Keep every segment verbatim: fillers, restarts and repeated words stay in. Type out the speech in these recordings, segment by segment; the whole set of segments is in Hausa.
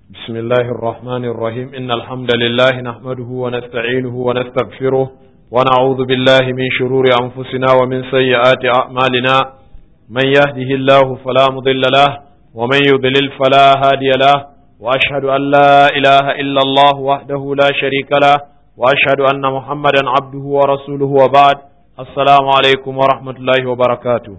بسم الله الرحمن الرحيم إن الحمد لله نحمده ونستعينه ونستغفره ونعوذ بالله من شرور أنفسنا ومن سيئات أعمالنا من يهده الله فلا مضل له ومن يضلل فلا هادي له وأشهد أن لا إله إلا الله وحده لا شريك له وأشهد أن محمدا عبده ورسوله وبعد السلام عليكم ورحمة الله وبركاته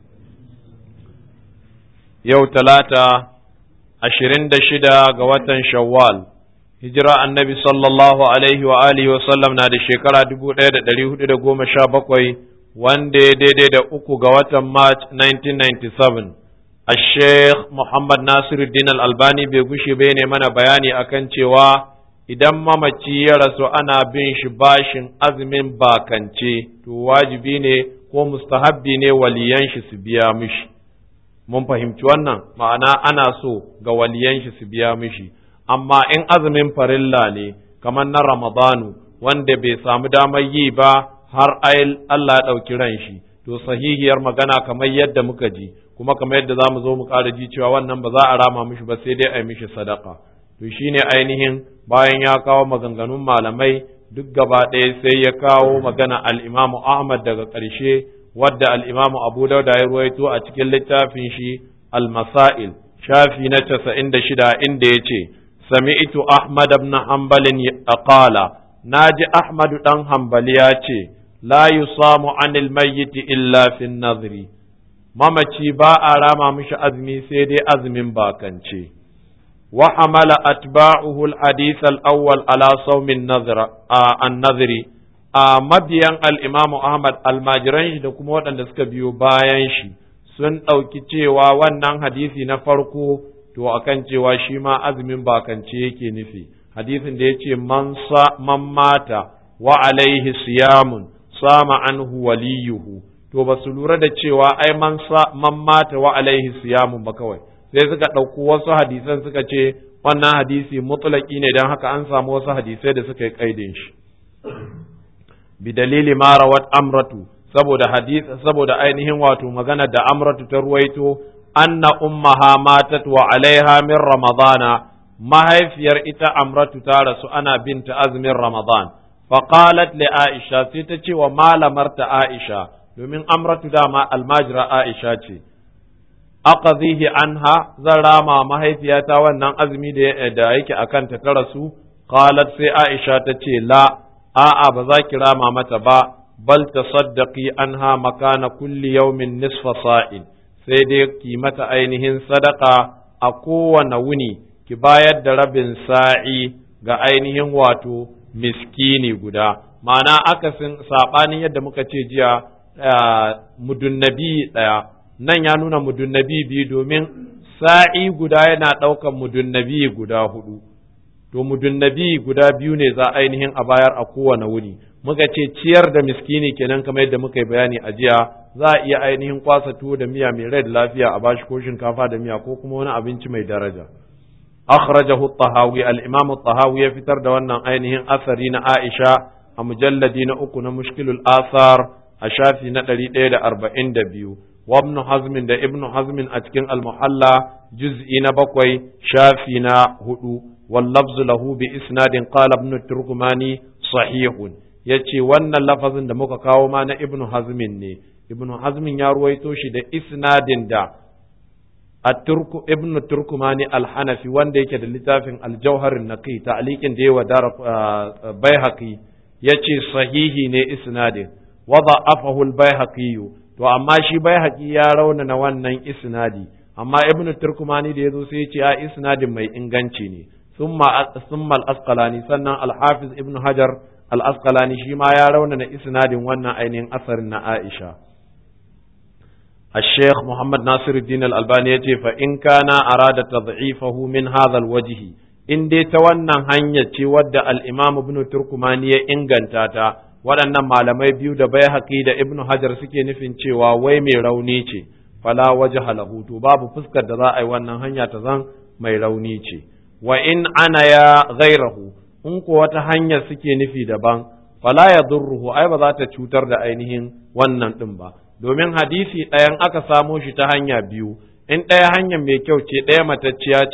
يوم ثلاثة ashirin da shida ga watan Shawwal, hijira annabi sallallahu alaihi wa alihi wa sallam na da shekara dubu ɗaya da ɗari hudu da goma sha bakwai wanda ya daidai da uku ga watan March nineteen ninety-seven. A Sheikh Muhammad Nasiruddin Al-Albani bai gushe bai ne mana bayani akan cewa idan mamaci ya rasu ana bin shi bashin azumin bakance, to wajibi ne ko mustahabbi ne waliyan shi su biya mishi. Mun fahimci wannan ma'ana ana so ga waliyan shi su biya mishi, amma in azumin farilla ne kamar na Ramadanu wanda bai samu damar yi ba har Allah ya ɗauki ran shi, to sahihiyar magana kamar yadda muka ji kuma kamar yadda za mu zo mu ƙara ji cewa wannan ba za a rama mishi ba sai dai a yi mishi sadaka. To shine ainihin bayan ya kawo maganganun malamai duk gaba ɗaya sai ya kawo magana al-Imamu Ahmad daga ƙarshe wadda al'imamu Abu Dauda ya ruwaito a cikin littafin shi Al-Masail, shafi na casa'in da shida inda ya ce, Sami'tu Ahmad ibn Hanbalin a ƙala, na ji Ahmadu ɗan Hanbali ya ce, La yi samu anil mayyiti illa fin nazari, mamaci ba a rama mishi azumi sai dai azumin bakance. Wa hamala atba'uhu al-hadith al-awwal ala sawmin an-nazari, a mabiyan al'imamu Ahmad almajiran shi da kuma waɗanda suka biyo bayan shi sun ɗauki cewa wannan hadisi na farko to akan cewa shi ma azumin bakance yake nufi, hadisin da ya ce man mata wa alaihi siyamun sama anhu waliyuhu, to ba su lura da cewa ai man mata wa alaihi siyamun ba kawai, sai suka ɗauko wasu hadisan suka ce wannan hadisi mutlaki ne don haka an samu wasu hadisai da suka yi ƙaidin shi. bidalili ma rawat amratu saboda hadith saboda ainihin wato magana da amratu ta ruwaito anna ummaha matat wa alaiha min ramadana, mahaifiyar ita amratu ta rasu ana binta azumin ramadan, faqalat li aisha sai ta ce wa malamarta aisha, domin amratu dama almajira aisha ce, aqadhihi anha zan rama mahaifiyata wannan azumi da yake akan ta ta rasu. Qalat sai aisha ta ce la, a'a ba za ki rama mata ba, bal tasaddaqi anha makana kulli yawmin nisfa sa'in, sai dai ki mata ainihin sadaka a kowane wuni ki bayar da rabin sa'i ga ainihin wato miskini guda. Ma'ana akasin sabanin yadda muka ce jiya mudunnabi ɗaya, nan ya nuna mudunnabi biyu domin sa'i guda yana ɗaukan mudunnabi guda hudu. To mudunnabi guda biyu ne za ainihin a bayar a kowane wuni, muka ce ciyar da miskini kenan kamar yadda muka yi bayani a jiya, za a iya ainihin kwasa tuwo da miya mai rai da lafiya a bashi ko shinkafa da miya ko kuma wani abinci mai daraja. Akhrajahu at-Tahawi, al-Imam at-Tahawi ya fitar da wannan ainihin asari na Aisha a mujalladi na uku na Mushkilul Athar a shafi na ɗari ɗaya da arba'in da biyu. Wa Ibn Hazm da Ibn Hazm a cikin Al-Muhalla juz'i na bakwai shafi na hudu. واللفظ له بإسناد قال ابن التركماني صحيح, yace wannan lafazin da muka kawo ma na Ibn Hazmin ne, Ibn Hazmin ya ruwaito shi da isnadin da at-Turku Ibn Turkumani al-Hanafi wanda yake da littafin al-Jawhar an-Naqi ta'liqin da yawa dar Baihaqi yace sahihi ne isnadin, wa da'afahu al-Baihaqi, to amma shi Baihaqi ya raunana wannan isnadi, amma Ibn Turkumani da yazo sai yace a isnadin mai inganci ne. ثم ثم الأسقلاني سنة الحافظ ابن حجر الأسقلاني شيما يرون أن إسناد وانا أين أثر عائشة. الشيخ محمد ناصر الدين الألباني فإن كان أراد تضعيفه من هذا الوجه إن دي تونا هنية ود الإمام ابن تركماني إنغان تاتا waɗannan malamai biyu da bai haƙi da ibnu hajar suke nufin cewa wai mai rauni ce, fala wajha lahu, to babu fuskar da za a yi wannan hanya ta zan mai rauni ce. Wa in ana ya gairahu, in ko wata hanyar suke nufi daban, fala ya durruhu, ai ba za ta cutar da ainihin wannan ɗin ba, domin hadisi ɗayan aka samo shi ta hanya biyu, in ɗaya hanyar mai kyau ce ɗaya matacciya ce,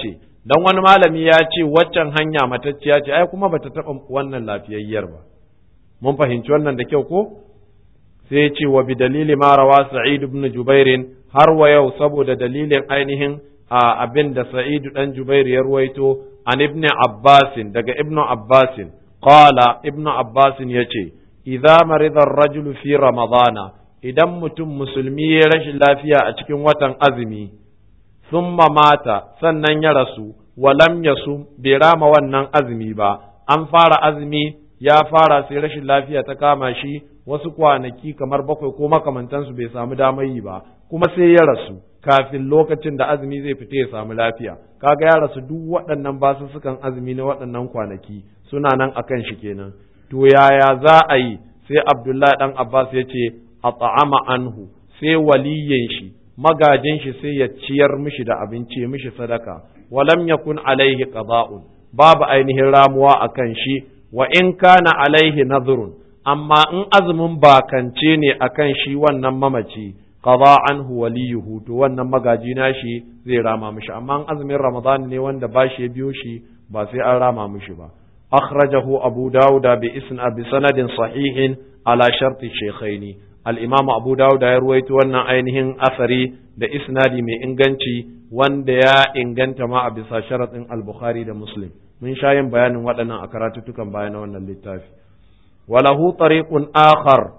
dan wani malami ya ce waccan hanya matacciya ce ai kuma bata taba wannan lafiyayyar ba mun fahimci wannan da kyau ko sai ya ce wa bi dalili ma rawa Sa'id ibn Jubair har wa yau saboda dalilin ainihin abin da Sa'id dan Jubair ya ruwaito an ibn Abbas daga ibn Abbas qala ibn Abbas yace idza marida ar-rajulu fi ramadana idan mutum musulmi ya rashin lafiya a cikin watan azumi summa mata sannan ya rasu walam yasum bai rama wannan azumi ba an fara azumi ya fara sai rashin lafiya ta kama shi wasu kwanaki kamar bakwai ko makamantansu bai samu damar yi ba kuma sai ya rasu kafin lokacin da azumi zai fita ya samu lafiya kaga ya rasu duk waɗannan basussukan azumi na waɗannan kwanaki suna nan akan shi kenan to yaya za a yi sai Abdullahi dan Abbas ya ce a ta'ama anhu sai waliyin shi magajin shi sai ya ciyar mishi da abinci mishi sadaka walam yakun alaihi qada'un babu ainihin ramuwa akan shi wa in kana alaihi nadhrun amma in azumin bakance ne akan shi wannan mamaci qada anhu waliyuhu to wannan magaji nashi zai rama mishi amma in azumin ramadan ne wanda bashi ya biyo shi ba sai an rama mishi ba akhrajahu abu dauda bi isna bi sanadin sahihin ala sharti shaykhaini al-imam abu dauda ya ruwaito wannan ainihin asari da isnadi mai inganci wanda ya inganta ma a bisa sharatin al-bukhari da muslim mun sha yin bayanin waɗannan a karatutukan bayan wannan littafi walahu tariqun akhar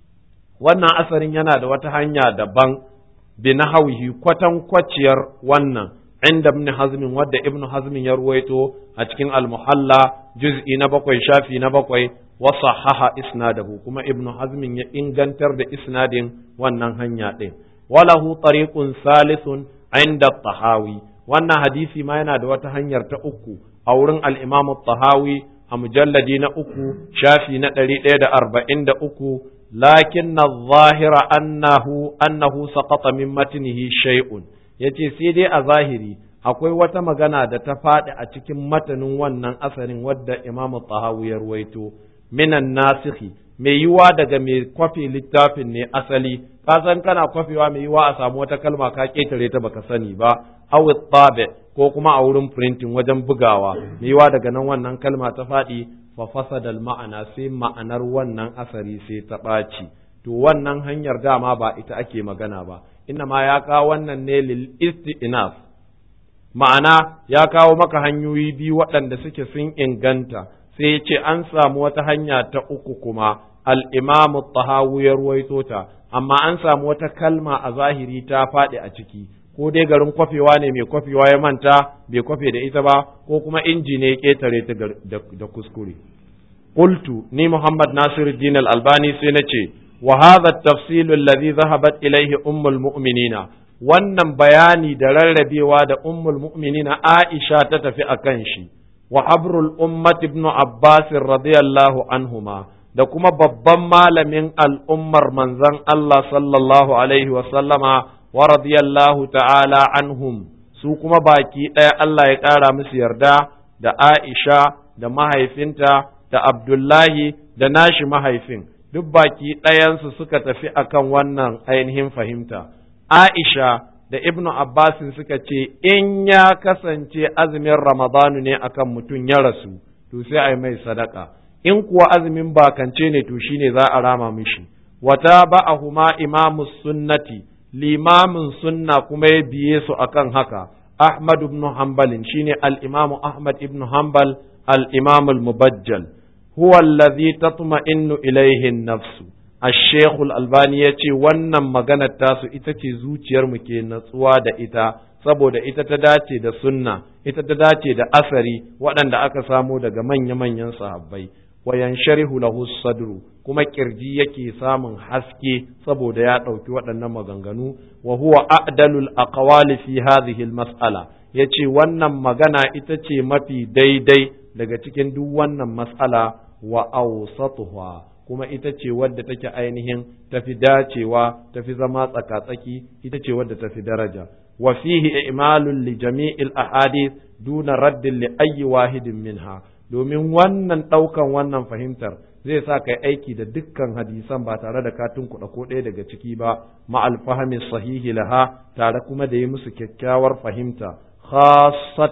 wannan asarin yana da wata hanya daban bi nahwihi kwatan kwaciyar wannan inda ibn hazm wadda ibn hazm ya ruwaito a cikin al-muhalla juz'i na bakwai shafi na bakwai wa sahaha isnadahu kuma ibn hazm ya ingantar da isnadin wannan hanya din walahu tariqun salithun inda at-tahawi wannan hadisi ma yana da wata hanyar ta uku a wurin al-imam at-tahawi a mujalladi na uku shafi na ɗari ɗaya da arba'in da uku lakin na zahira annahu annahu saqata min matnihi shay'un yace sai dai a zahiri akwai wata magana da ta faɗi a cikin matanin wannan asarin wadda Imam Tahawi ya ruwaito minan nasikhi mai yiwa daga mai kwafi littafin ne asali ka san kana kwafewa mai yiwa a samu wata kalma ka ketare ta baka sani ba aw tabi ko kuma a wurin printing wajen bugawa mai yiwa daga nan wannan kalma ta faɗi fa fasada ma'ana sai ma'anar wannan asari sai ta ɓaci to wannan hanyar dama ba ita ake magana ba inna ma ya kawo wannan ne lil isti'naf ma'ana ya kawo maka hanyoyi biyu waɗanda suke sun inganta sai ya ce an samu wata hanya ta uku kuma al-imamu tahawi ya ruwaito ta amma an samu wata kalma a zahiri ta faɗi a ciki ko dai garin kwafewa ne mai kwafewa ya manta bai kwafe da ita ba ko kuma inji ne ya ketare ta da kuskure qultu ni muhammad nasiruddin al-albani sai nace wa hadha at-tafsil alladhi dhahabat ilayhi ummul mu'minina wannan bayani da rarrabewa da ummul mu'minina aisha ta tafi akan shi wa habrul ummat ibn abbas radiyallahu anhuma da kuma babban malamin al'ummar manzon Allah sallallahu alaihi wa sallama wa radiyallahu ta'ala anhum su kuma baki ɗaya Allah ya ƙara musu yarda da Aisha da mahaifinta da Abdullahi da nashi mahaifin duk baki ɗayansu suka tafi akan wannan ainihin fahimta Aisha da Ibnu Abbasin suka ce in ya kasance azumin Ramadanu ne akan mutum ya rasu to sai a yi mai sadaka in kuwa azumin bakance ne to shine za a rama mishi wata ba'ahuma imamus sunnati limamin sunna kuma ya biye su akan haka Ahmad ibn Hanbal shine al-Imam Ahmad ibn Hanbal al-Imam al-Mubajjal huwa alladhi tatma'innu ilayhi an-nafs Al-Sheikh Al-Albani yace wannan maganar tasu ita ce zuciyar mu ke natsuwa da ita saboda ita ta dace da sunna ita ta dace da asari waɗanda aka samo daga manya-manyan sahabbai wa yansharihu lahu sadru kuma kirji yake samun haske saboda ya ɗauki waɗannan maganganu wa huwa a'dalul aqwali fi hadhihi al-mas'ala yace wannan magana ita ce mafi daidai daga cikin duk wannan mas'ala wa awsatuha kuma ita ce wadda take ainihin tafi dacewa tafi zama tsakatsaki ita ce wadda tafi daraja wa fihi i'malun li jami'il ahadith duna raddin li ayyi wahidin minha domin wannan ɗaukan wannan fahimtar zai sa kai aiki da dukkan hadisan ba tare da ka tunkuɗa ko ɗaya daga ciki ba ma'al fahmi sahihi laha tare kuma da yi musu kyakkyawar fahimta khassatan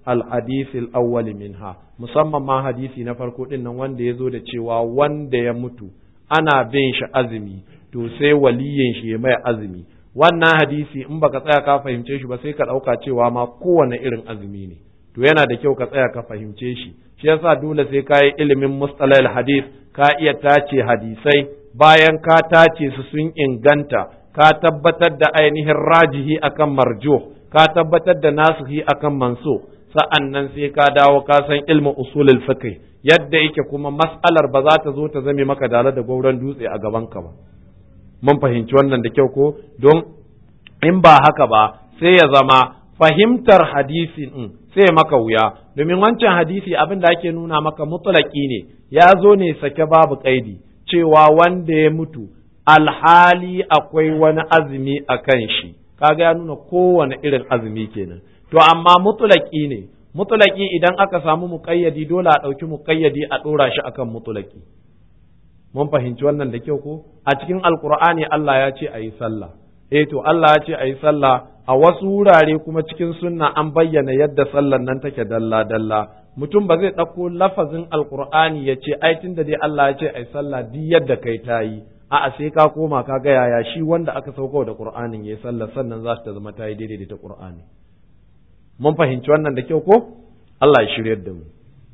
al-hadith al-awwal minha, musamman ma hadisi na farko din nan wanda yazo da cewa wanda ya mutu ana bin shi azumi to sai waliyin shi ya mai azumi. Wannan hadisi in baka tsaya ka fahimce shi ba sai ka dauka cewa ma kowane irin azumi ne. To yana da kyau ka tsaya ka fahimce shi. Shi yasa dole sai ka yi ilimin mustalahil hadith, ka iya tace hadisai, bayan ka tace su sun inganta, ka tabbatar da ainihin rajihi akan marjuh, ka tabbatar da nasihi akan manso, sa'annan sai ka dawo ka san ilmin usulul fiqh yadda yake, kuma mas'alar ba za ta zo ta zame maka dala da gauran dutse a gaban ka ba. Mun fahimci wannan da kyau ko? Don in ba haka ba sai ya zama fahimtar hadisi din sai maka wuya, domin wancan hadisi abin da ake nuna maka mutlaki ne, ya zo ne sake babu kaidi cewa wanda ya mutu alhali akwai wani azumi a kan shi, kaga ya nuna kowane irin azumi kenan. To amma mutlaki ne, mutlaki idan aka samu muƙayyadi dole a ɗauki muƙayyadi a ɗora shi akan mutlaki. Mun fahimci wannan da kyau ko? A cikin alkur'ani Allah ya ce a yi sallah, eh to Allah ya ce a yi sallah, a wasu wurare kuma cikin sunna an bayyana yadda sallan nan take dalla dalla. Mutum ba zai ɗauko lafazin alkur'ani ya ce ai tunda dai Allah ya ce a yi sallah duk yadda kai ta yi, a'a sai ka koma ka ga yaya shi wanda aka sauko da Qur'anin yayi sallah sannan za ta zama ta yi daidai da ta Qur'ani. Mun fahimci wannan da kyau ko? Allah ya shiryar da mu.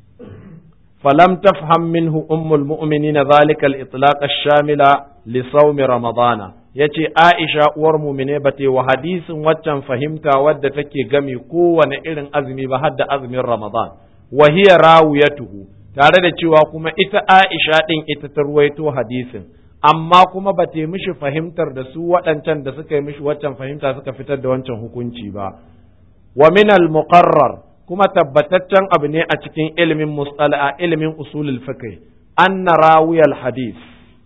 falam tafham minhu ummul mu'minina zalika al-itlaq ash-shamila li sawmi ramadana, yace Aisha uwar mu'mine bate wa hadisin waccan fahimta wadda take gami kowane irin azumi ba hadda azumin Ramadan, wa hiya rawiyatuhu, tare da cewa kuma ita Aisha din ita ta ruwaito hadisin, amma kuma ba ta mishi fahimtar da su waɗancan da suka yi mishi waccan fahimta suka fitar da wancan hukunci ba. Wa min al-muqarrar, kuma tabbataccen abu ne a cikin ilimin mustala, ilimin usulul fiqh, anna rawiyal hadith,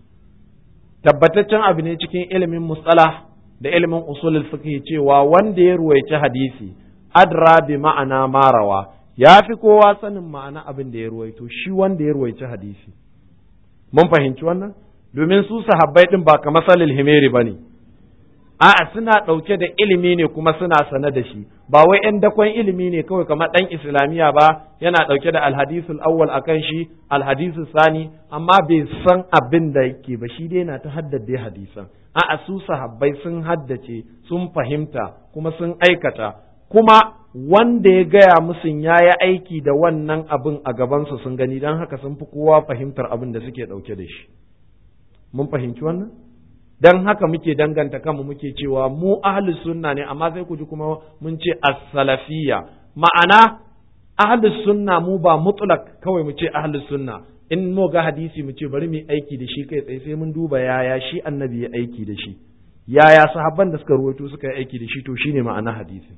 tabbataccen abu ne cikin ilimin mustala da ilimin usulul fiqh cewa wanda ya ruwaici hadisi adra bi ma'ana marawa, ya fi kowa sanin ma'ana abin da ya ruwaito shi wanda ya ruwaici hadisi. Mun fahimci wannan? Domin su sahabbai din ba kamar salil himeri bane, a'a suna ɗauke da ilimi ne kuma suna sane da shi, ba wai ‘yan dakon ilimi ne kawai kamar ɗan islamiyya ba yana ɗauke da alhadisul awwal akan shi alhadisul sani, amma bai san abin da yake ba, shi dai na ta haddace hadisan. A'a su sahabbai sun haddace, sun fahimta kuma sun aikata, kuma wanda ya gaya musu ya yi aiki da wannan abin a gabansu sun gani, don haka sun fi kowa fahimtar abin da suke ɗauke da shi. Mun fahimci wannan? Dan haka muke danganta kanmu muke cewa mu ahlus sunna ne, amma sai ku ji kuma mun ce as-salafiyya, ma'ana ahlus sunna mu ba mutlak kawai mu ce ahlus sunna, in mu ga hadisi mu ce bari mu aiki da shi kai tsaye, sai mun duba yaya shi annabi ya aiki da shi, yaya sahabban da suka ruwaito suka yi aiki da shi, to shine ma'ana hadisi.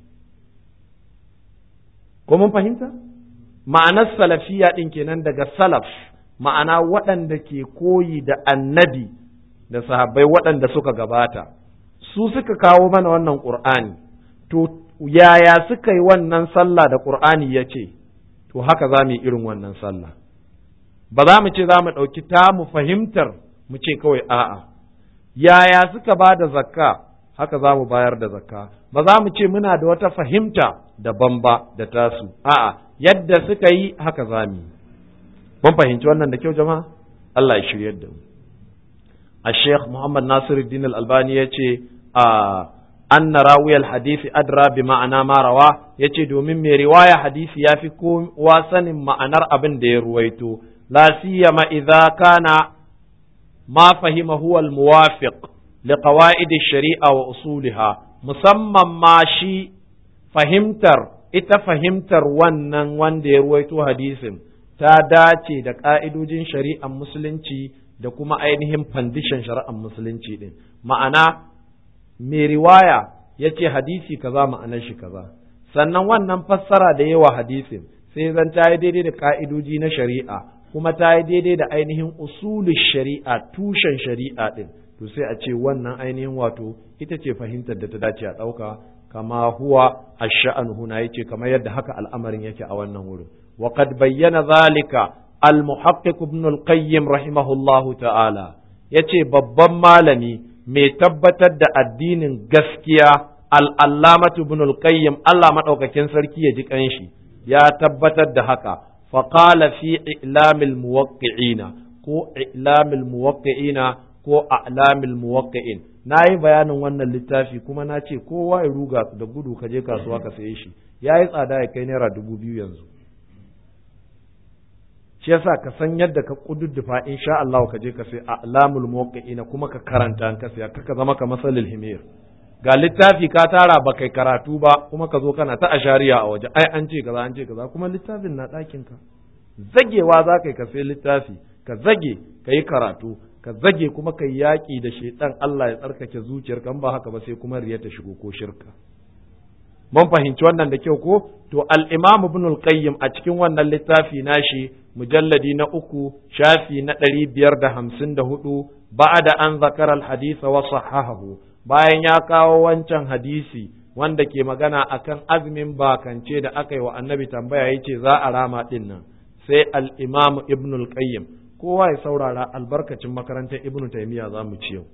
Ko mun fahimta? Ma'anar salafiyya din kenan daga salaf, ma'ana waɗanda ke koyi da annabi da sahabbai waɗanda suka gabata, su suka kawo mana wannan ƙur'ani, to yaya suka yi wannan sallah da ƙur'ani ya ce, to haka za mu yi irin wannan sallah. Ba za mu ce za mu ɗauki ta mu fahimtar mu ce kawai a'a, yaya suka ba da zakka haka za mu bayar da zakka, ba za mu ce muna da wata fahimta daban ba da tasu, a'a yadda suka yi haka za mu yi. Mun fahimci wannan da kyau jama'a? Allah ya shiryar da mu. الشيخ محمد ناصر الدين الألباني يتي أن راوي الحديث أدرى بمعنى ما رواه، يتي دومين من رواية حديث يافكون واسن معنى أبن دي رويتو، لا سيما إذا كان ما فهم هو الموافق لقواعد الشريعة وأصولها، مسمى ما شي فهمتر إتا فهمتر ونن وان دي رويتو حديث تا داتي دا قائدوجين شريعة مسلنشي da kuma ainihin fandishin shari'ar musulunci din, ma'ana mai riwaya ya ce hadisi kaza ma'anar shi kaza, sannan wannan fassara da yawa hadisin sai zan ta yi daidai da ka'idoji na shari'a kuma ta yi daidai da ainihin usulul shari'a, tushen shari'a din, to sai a ce wannan ainihin wato ita ce fahimtar da ta dace a ɗauka, kama huwa ash-sha'an huna, yace kamar yadda haka al'amarin yake a wannan wurin. wa qad bayyana zalika al-muhaqqiq ibn al-qayyim rahimahullahu ta'ala, yace babban malami mai tabbatar da addinin gaskiya al-allamatu ibn al-qayyim Allah madaukakin sarki ya ji kanshi, ya tabbatar da haka faqala fi i'lamil muwaqqi'ina ko i'lamil muwaqqi'ina ko a'lamil muwaqqi'in nayi bayanin wannan littafi kuma na ce kowa ya ruga da gudu ka je kasuwa ka saye shi yayi tsada ya kai naira dubu biyu yanzu shi yasa ka san yadda ka kududdufa insha Allah ka je ka sai a'lamul muwaqqi'ina kuma ka karanta an ka sai ka zama ka masalil himir ga littafi ka tara ba kai karatu ba kuma ka zo kana ta ashariya a waje ai an ce kaza an ce kaza kuma littafin na ɗakin ka zagewa za ka yi ka sai littafi ka zage ka yi karatu ka zage kuma ka yi yaƙi da shaitan Allah ya tsarkake zuciyarka in ba haka ba sai kuma riya ta shigo ko shirka mun fahimci wannan da kyau ko to al-Imam Ibn al-Qayyim a cikin wannan littafi nashi mujalladi na uku shafi na ɗari biyar da hamsin da hudu ba'da an zakara al-hadith wa sahahahu bayan ya kawo wancan hadisi wanda ke magana akan azumin bakance da aka yi wa annabi tambaya yace za a rama din nan sai al-Imam Ibn al-Qayyim kowa ya saurara albarkacin makarantar Ibn Taymiyyah za mu ci yau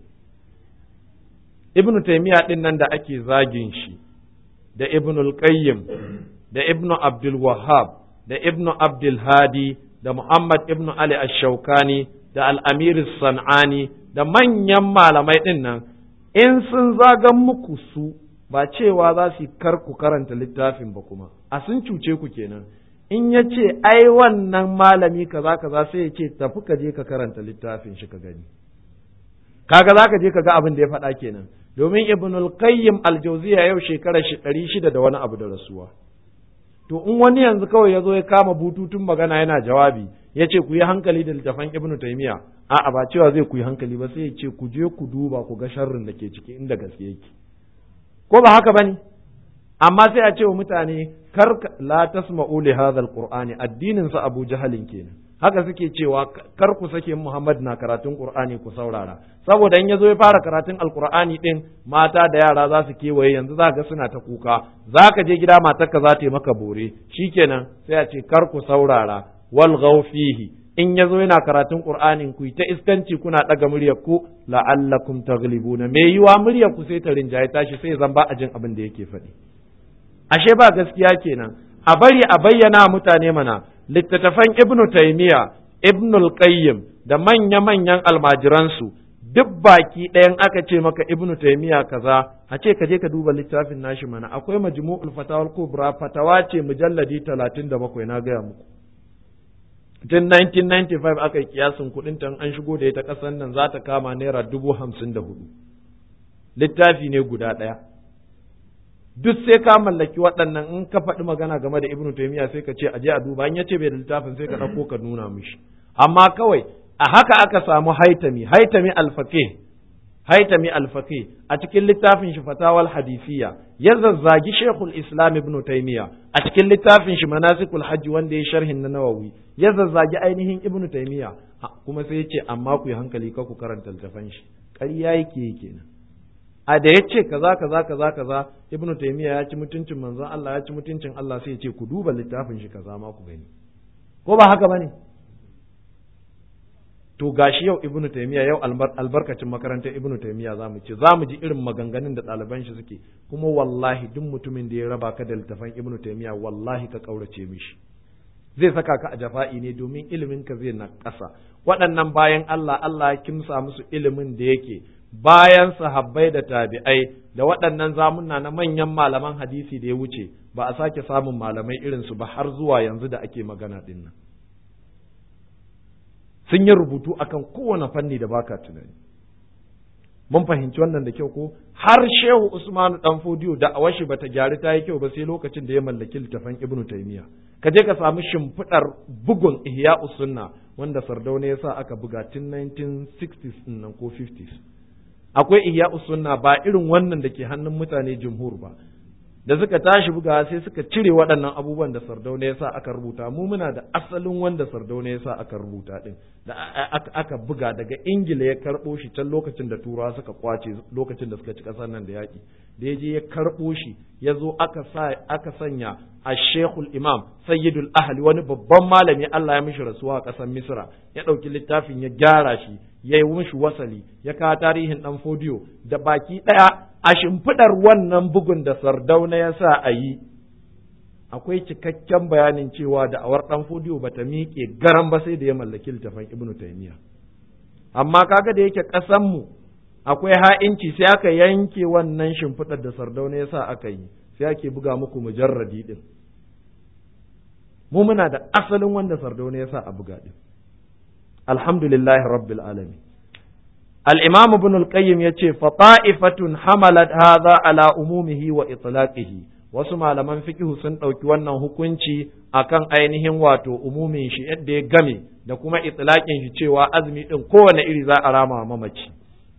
Ibn Taymiyyah din nan da ake zagin shi da Ibn al-Qayyim da Ibn Abdul Wahhab da Ibn Abdul Hadi da Muhammad Ibn Ali Ash-Shawkani da Al-Amir As-San'ani da manyan malamai din nan in sun zagan muku su ba cewa za su kar ku karanta littafin ba kuma a sun cuce ku kenan in ya ce ai wannan malami kaza kaza sai ya ce tafi ka je ka karanta littafin shi ka gani kaga za ka je ka ga abin da ya faɗa kenan domin Ibn al-Qayyim al-Jawziyya yau shekarar shi ɗari shida da wani abu da rasuwa to in wani yanzu kawai ya zo ya kama bututun magana yana jawabi ya ce ku yi hankali da littafan Ibn Taymiyyah a'a ba cewa zai ku yi hankali ba sai ya ce ku je ku duba ku ga sharrin da ke ciki inda gaske yake ko ba haka bane amma sai a ce wa mutane kar la tasma'u li hadha al-Qur'ani addinin sa Abu Jahalin kenan haka suke cewa kar ku sake Muhammad na karatun Qur'ani ku saurara saboda in yazo ya fara karatun Al-Qur'ani din mata da yara za su kewaye yanzu za ga suna ta kuka za ka je gida matarka za ta yi maka bore shikenan sai a ce kar ku saurara wal fihi in yazo yana karatun Qur'anin ku ta iskanci kuna daga muryar ku la'allakum taghlibuna me yiwa muryar ku sai ta rinjaye tashi sai zan ba a jin abin da yake faɗi ashe ba gaskiya kenan a bari a bayyana mutane mana littattafan Ibn Taymiyyah Ibn al-Qayyim da manya-manyan almajiransu duk baki ɗayan aka ce maka Ibn Taymiyyah kaza a ce ka je ka duba littafin nashi mana akwai Majmu'ul Fatawa al-Kubra fatawa ce mujalladi talatin da bakwai na gaya muku tun nineteen ninety-five aka yi kiyasin kuɗin tan an shigo da ita ƙasar nan za ta kama naira dubu hamsin da hudu littafi ne guda ɗaya duk sai ka mallaki waɗannan in ka faɗi magana game da Ibn Taymiyyah sai ka ce aje a duba in yace bai da littafin sai ka ɗauko ka nuna mishi amma kawai a haka aka samu haitami haitami al-faqih haitami al-faqih a cikin littafin shi fatawal hadisiya ya zazzagi Sheikhul Islam Ibn Taymiyyah a cikin littafin shi manasikul hajji wanda ya sharhin na Nawawi ya zazzagi ainihin Ibn Taymiyyah kuma sai ya ce amma ku yi hankali ka ku karanta littafin shi ƙarya yake kenan a da ya ce kaza kaza kaza kaza Ibn Taymiyyah ya ci mutuncin manzon Allah ya ci mutuncin Allah sai ya ce ku duba littafin shi kaza ma ku gani ko ba haka bane to gashi yau Ibn Taymiyyah yau albarkacin makarantar Ibn Taymiyyah zamu ce zamu ji irin maganganun da ɗaliban shi suke kuma wallahi duk mutumin da ya raba ka da littafan Ibn Taymiyyah wallahi ka kaurace mishi zai saka ka a jafa'i ne domin ilimin ka zai na ƙasa waɗannan bayan Allah Allah ya kimsa musu ilimin da yake bayan sahabbai da tabi'ai da waɗannan zamunna na manyan malaman hadisi da ya wuce ba a sake samun malamai irinsu ba har zuwa yanzu da ake magana ɗin nan sun yi rubutu akan kowane fanni da baka tunani mun fahimci wannan da kyau ko har shehu usmanu dan fodiyo da awashi bata gyari ta yi kyau ba sai lokacin da ya mallaki littafan Ibn Taymiyyah ka je ka samu shimfiɗar bugun ihya'us sunna wanda sardauna ya sa aka buga tun nineteen sixties din nan ko fifties akwai ihya'us sunna ba irin wannan da ke hannun mutane jumhur ba da suka tashi buga sai suka cire waɗannan abubuwan da sardauna ya sa aka rubuta mu muna da asalin wanda sardauna ya sa aka rubuta din da aka buga daga ingila ya karɓo shi can lokacin da turawa suka kwace lokacin da suka ci ƙasar nan da yaƙi da ya je ya karɓo shi ya zo aka sa aka sanya a shekul imam sayyidul ahli wani babban malami Allah ya mishi rasuwa a ƙasar misra ya ɗauki littafin ya gyara shi ya yi mishi wasali ya kawo tarihin ɗan fodiyo da baki ɗaya a shimfiɗar wannan bugun da sardauna ya sa a yi akwai cikakken bayanin cewa da'awar dan fodiyo bata miƙe garan ba sai da ya mallaki littafin ibnu taymiya amma kaga da yake ƙasan mu akwai ha'inci sai aka yanke wannan shimfiɗar da Sardauna ya sa aka yi sai ake buga muku mujarradi din mu muna da asalin wanda Sardauna ya sa a buga din alhamdulillahi rabbil alamin al-imam ibn al-qayyim yace fa ta'ifatun hamalat hadha ala umumihi wa itlaqihi wasu malaman fiqhu sun ɗauki wannan hukunci akan ainihin wato umumin shi yadda ya game da kuma itlaqin shi cewa azumi din kowane iri za a rama mamaci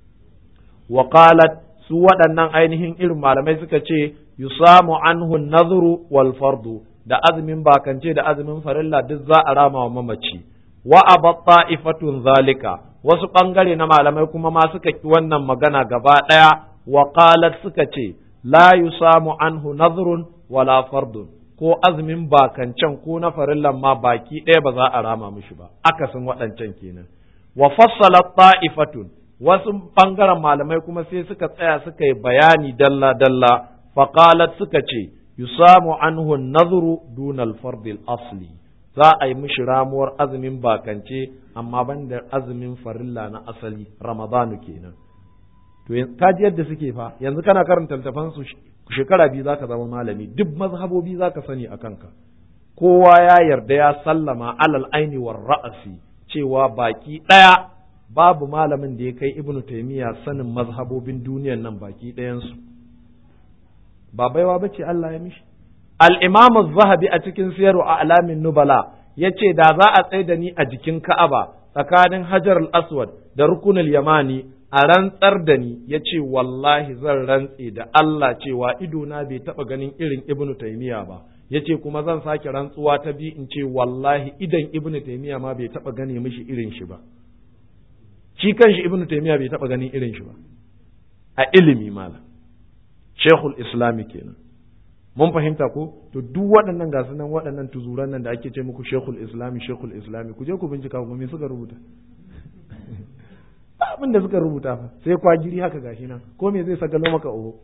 wa qalat su waɗannan ainihin irin malamai suka ce yusamu anhu an-nadhru wal fardu da azumin bakance da azumin farilla duk za a rama wa mamaci wa abat ta'ifatun zalika wasu bangare na malamai kuma ma suka ki wannan magana gaba daya wa qalat suka ce la yusamu anhu nadhrun wala fardun ko azumin bakancan ko na farillan ma baki ɗaya ba za a rama mishi ba akasin waɗancan kenan wa fassalat ta'ifatun wasu ɓangaren malamai kuma sai suka tsaya suka yi bayani dalla dalla faqalat suka ce yusamu anhu nadhru dunal fardil asli za a yi mishi ramuwar azumin bakance amma banda azumin farilla na asali ramadanu kenan to ka ji yadda suke fa yanzu kana karanta littafan su shekara biyu zaka zama malami duk mazhabobi zaka sani a kanka kowa ya yarda ya sallama alal aini war ra'asi cewa baki daya babu malamin da ya kai ibnu taymiya sanin mazhabobin duniyan nan baki dayan su ba baiwa bace Allah ya mishi al-imam az-zahabi a cikin siyaru a'lamin nubala yace da za a tsaye da ni a jikin ka'aba tsakanin hajar al-aswad da rukunul yamani a rantsar da ni ya ce wallahi zan rantse da Allah cewa idona bai taɓa ganin irin ibnu taimiya ba ya ce kuma zan sake rantsuwa ta bi in ce wallahi idan ibnu taimiya ma bai taɓa gane mishi irin shi ba shi kanshi ibnu taimiya bai taɓa ganin irin shi ba a ilimi mala shekul islami kenan mun fahimta ko to duk waɗannan gasu nan waɗannan tuzuran nan da ake ce muku shekul islami shekul islami ku je ku bincika ku me suka rubuta abin da suka rubuta fa sai kwagiri haka gashi nan ko me zai sagalo maka oho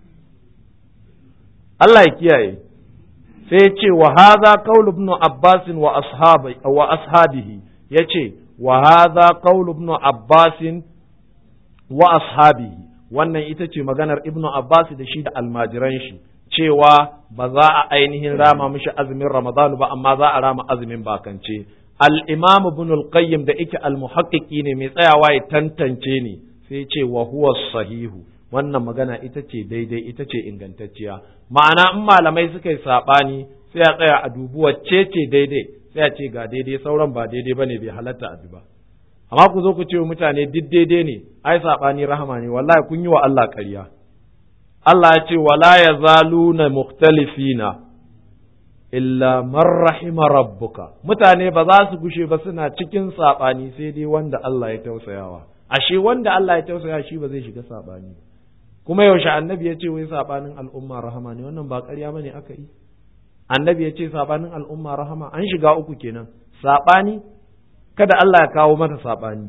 Allah ya kiyaye sai ya ce wa hadha qaul ibn Abbas wa ashabi wa ashabihi yace wa hadha qaul ibn Abbas wa ashabihi wannan ita ce maganar ibn Abbas da shi da almajiran shi cewa ba za a ainihin rama mishi azumin Ramadan ba amma za a rama azumin bakance al-imam ibn al-qayyim da yake al-muhaqqiqi ne mai tsayawa ya tantance ne sai ce wa huwa sahihu wannan magana ita ce daidai ita ce ingantacciya ma'ana in malamai suka yi sabani sai a tsaya a dubi wacce ce daidai sai a ce ga daidai sauran ba daidai bane bai halatta a ba amma ku zo ku ce wa mutane duk daidai ne ai sabani rahama ne wallahi kun yi wa Allah ƙarya Allah ya ce wala yazaluna mukhtalifina illa man rahima rabbuka mutane ba za su gushe ba suna cikin sabani sai dai wanda Allah ya tausayawa ashe wanda Allah ya tausaya shi ba zai shiga sabani kuma yaushe annabi ya ce wai sabanin al'umma rahama ne wannan ba ƙarya bane aka yi annabi ya ce sabanin al'umma rahama an shiga uku kenan sabani kada Allah ya kawo mata sabani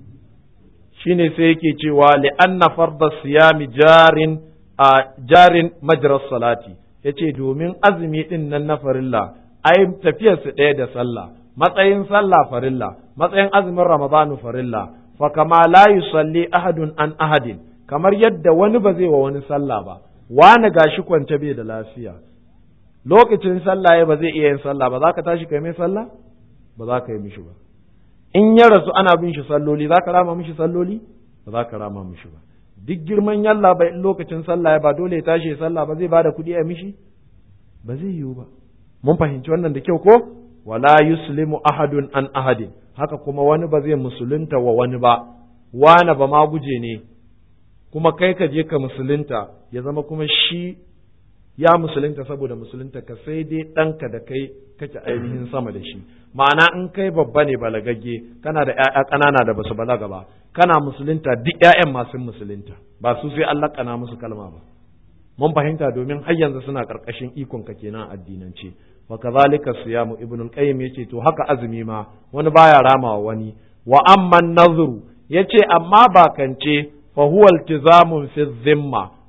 shine sai yake cewa li anna farda siyami jarin a jarin majras salati yace domin azumi din nan na farilla ai tafiyar su ɗaya da sallah matsayin sallah farilla matsayin azumin ramadanu farilla fa kama la yusalli ahadun an ahadin kamar yadda wani ba zai wa wani sallah ba wani gashi kwance bai da lafiya lokacin sallah ya ba zai iya yin sallah ba za ka tashi kai mai sallah ba za ka yi mishi ba in ya rasu ana bin shi salloli za ka rama mishi salloli ba za ka rama mishi ba duk girman yalla ba in lokacin sallah ya ba dole ya tashi ya sallah ba zai bada kuɗi a mishi ba zai yiwu ba mun fahimci wannan da kyau ko wala yuslimu ahadun an ahadin haka kuma wani ba zai musulunta wa wani ba wani ba ma guje ne kuma kai ka je ka musulunta ya zama kuma shi ya musulunta saboda musulunta ka sai dai ɗanka da kai kake ainihin sama da shi ma'ana in kai babba ne balagagge kana da ƴaƴa ƙanana da basu balaga ba kana musulunta duk ƴaƴan masu musulunta ba su sai Allah kana musu kalma ba mun fahimta domin har yanzu suna karkashin ikon ka kenan addinance wa kazalika siyamu ibnul qayyim yace to haka azumi ma wani baya ramawa wani wa amma nazru yace amma bakance fa huwa iltizamun fi dhimma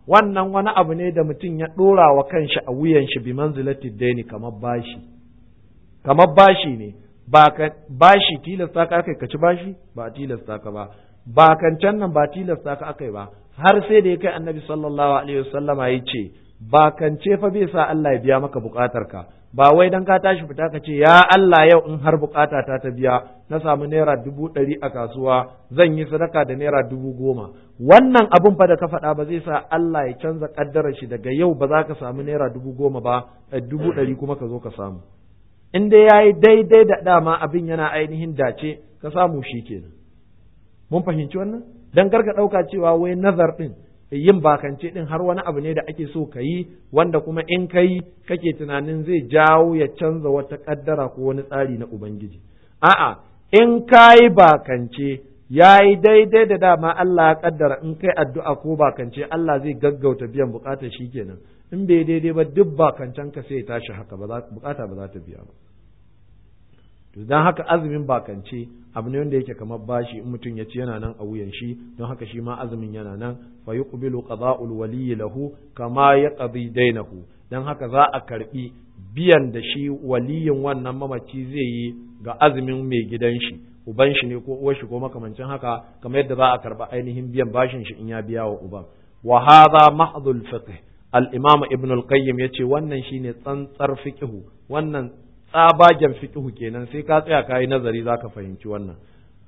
wannan wani abu ne da mutum ya ɗora wa kanshi a wuyan shi bi manzilati daini kamar bashi kamar bashi ne ba ka bashi tilasta ka akai ka ci bashi ba tilasta ka ba ba kan can nan ba tilasta ka akai ba har sai da ya kai annabi sallallahu alaihi wasallama ya ce ba kan ce fa bai sa Allah ya biya maka bukatar ka ba wai dan ka tashi fita ka ce ya Allah yau in har bukata ta ta biya na samu naira dubu ɗari a kasuwa zan yi sadaka da naira dubu goma wannan abun fa da ka faɗa ba zai sa Allah ya canza kaddarar shi daga yau ba za ka samu naira dubu goma ba dubu ɗari kuma ka zo ka samu in dai yayi daidai da dama abin yana ainihin dace ka samu shi kenan mun fahimci wannan dan karka ɗauka cewa wai nazar ɗin yin bakance ɗin har wani abu ne da ake so ka yi wanda kuma in ka yi kake tunanin zai jawo ya canza wata ƙaddara ko wani tsari na Ubangiji. A'a, in ka yi bakance ya yi daidai da dama Allah ya ƙaddara in kai addu'a ko bakance Allah zai gaggauta biyan buƙatar shi kenan. In bai daidai ba duk bakancen ka sai ya tashi haka buƙata ba za ta biya ba. To don haka azumin bakance abu ne wanda yake kamar bashi in mutum ya ci yana nan a wuyan shi don haka shi ma azumin yana nan fa yuqbilu qada'ul waliyyi lahu kama yaqdi dainahu don haka za a karbi biyan da shi waliyin wannan mamaci zai yi ga azumin mai gidan shi uban shi ne ko uwar shi ko makamancin haka kamar yadda za a karba ainihin biyan bashin shi in ya biya wa uban wa hadha mahdhul fiqh al-imam ibn al-qayyim yace wannan shine tsantsar fiqhu wannan tsabagen fiqhu kenan sai ka tsaya kai nazari zaka fahimci wannan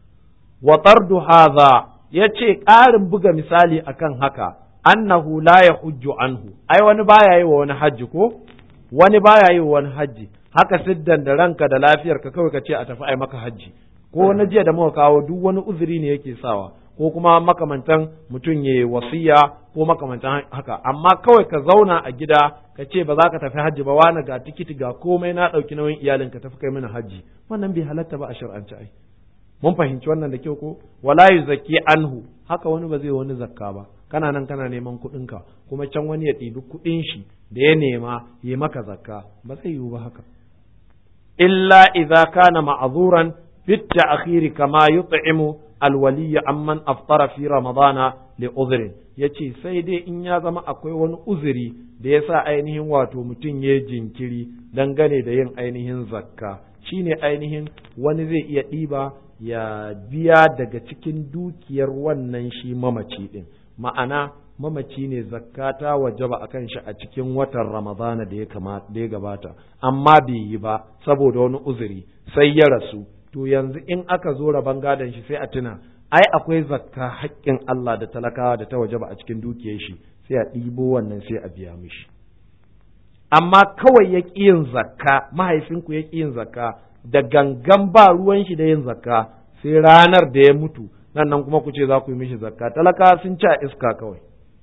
wa tardu hadha yace ƙarin buga misali akan haka annahu la yahujju anhu ai wani baya yi wa wani haji ko wani baya yi wa wani haji haka siddan da ranka da lafiyar ka kawai ka ce a tafi ai maka haji ko na jiya da muka kawo duk wani uzuri ne yake sawa ko kuma makamantan mutum ya wasiya ko makamantan haka amma kawai ka zauna a gida ka ce ba za ka tafi hajji ba wani ga tikiti ga komai na ɗauki nauyin iyalin ka tafi kai mini hajji wannan bai halatta ba a shar'ance ai mun fahimci wannan da kyau ko wala yuzaki anhu haka wani ba zai wani zakka ba kana nan kana neman kuɗin ka kuma can wani ya ɗibi kuɗin shi da ya nema ya maka zakka ba zai yiwu ba haka illa idza kana ma'zuran fit ta'khiri kama yut'imu alwaliya amman aftara fi ramadana li uzrin yace sai dai in ya zama akwai wani uzuri da yasa ainihin wato mutum ya jinkiri dangane da yin ainihin zakka shine ainihin wani zai iya ɗiba ya biya daga cikin dukiyar wannan shi mamaci din ma'ana mamaci ne zakka ta wajaba akan shi a cikin watan ramadana da ya kamata da ya gabata amma bai yi ba saboda wani uzuri sai ya rasu to yanzu in aka zo rabon gadon shi sai a tuna ai akwai zakka haƙƙin Allah da talakawa da ta wajaba a cikin dukiyar shi sai a ɗibo wannan sai a biya mishi amma kawai ya ƙi yin zakka mahaifinku ya ƙi yin zakka da gangan ba ruwan shi da yin zakka sai ranar da ya mutu nan nan kuma ku ce za ku yi mishi zakka talakawa sun ci a iska kawai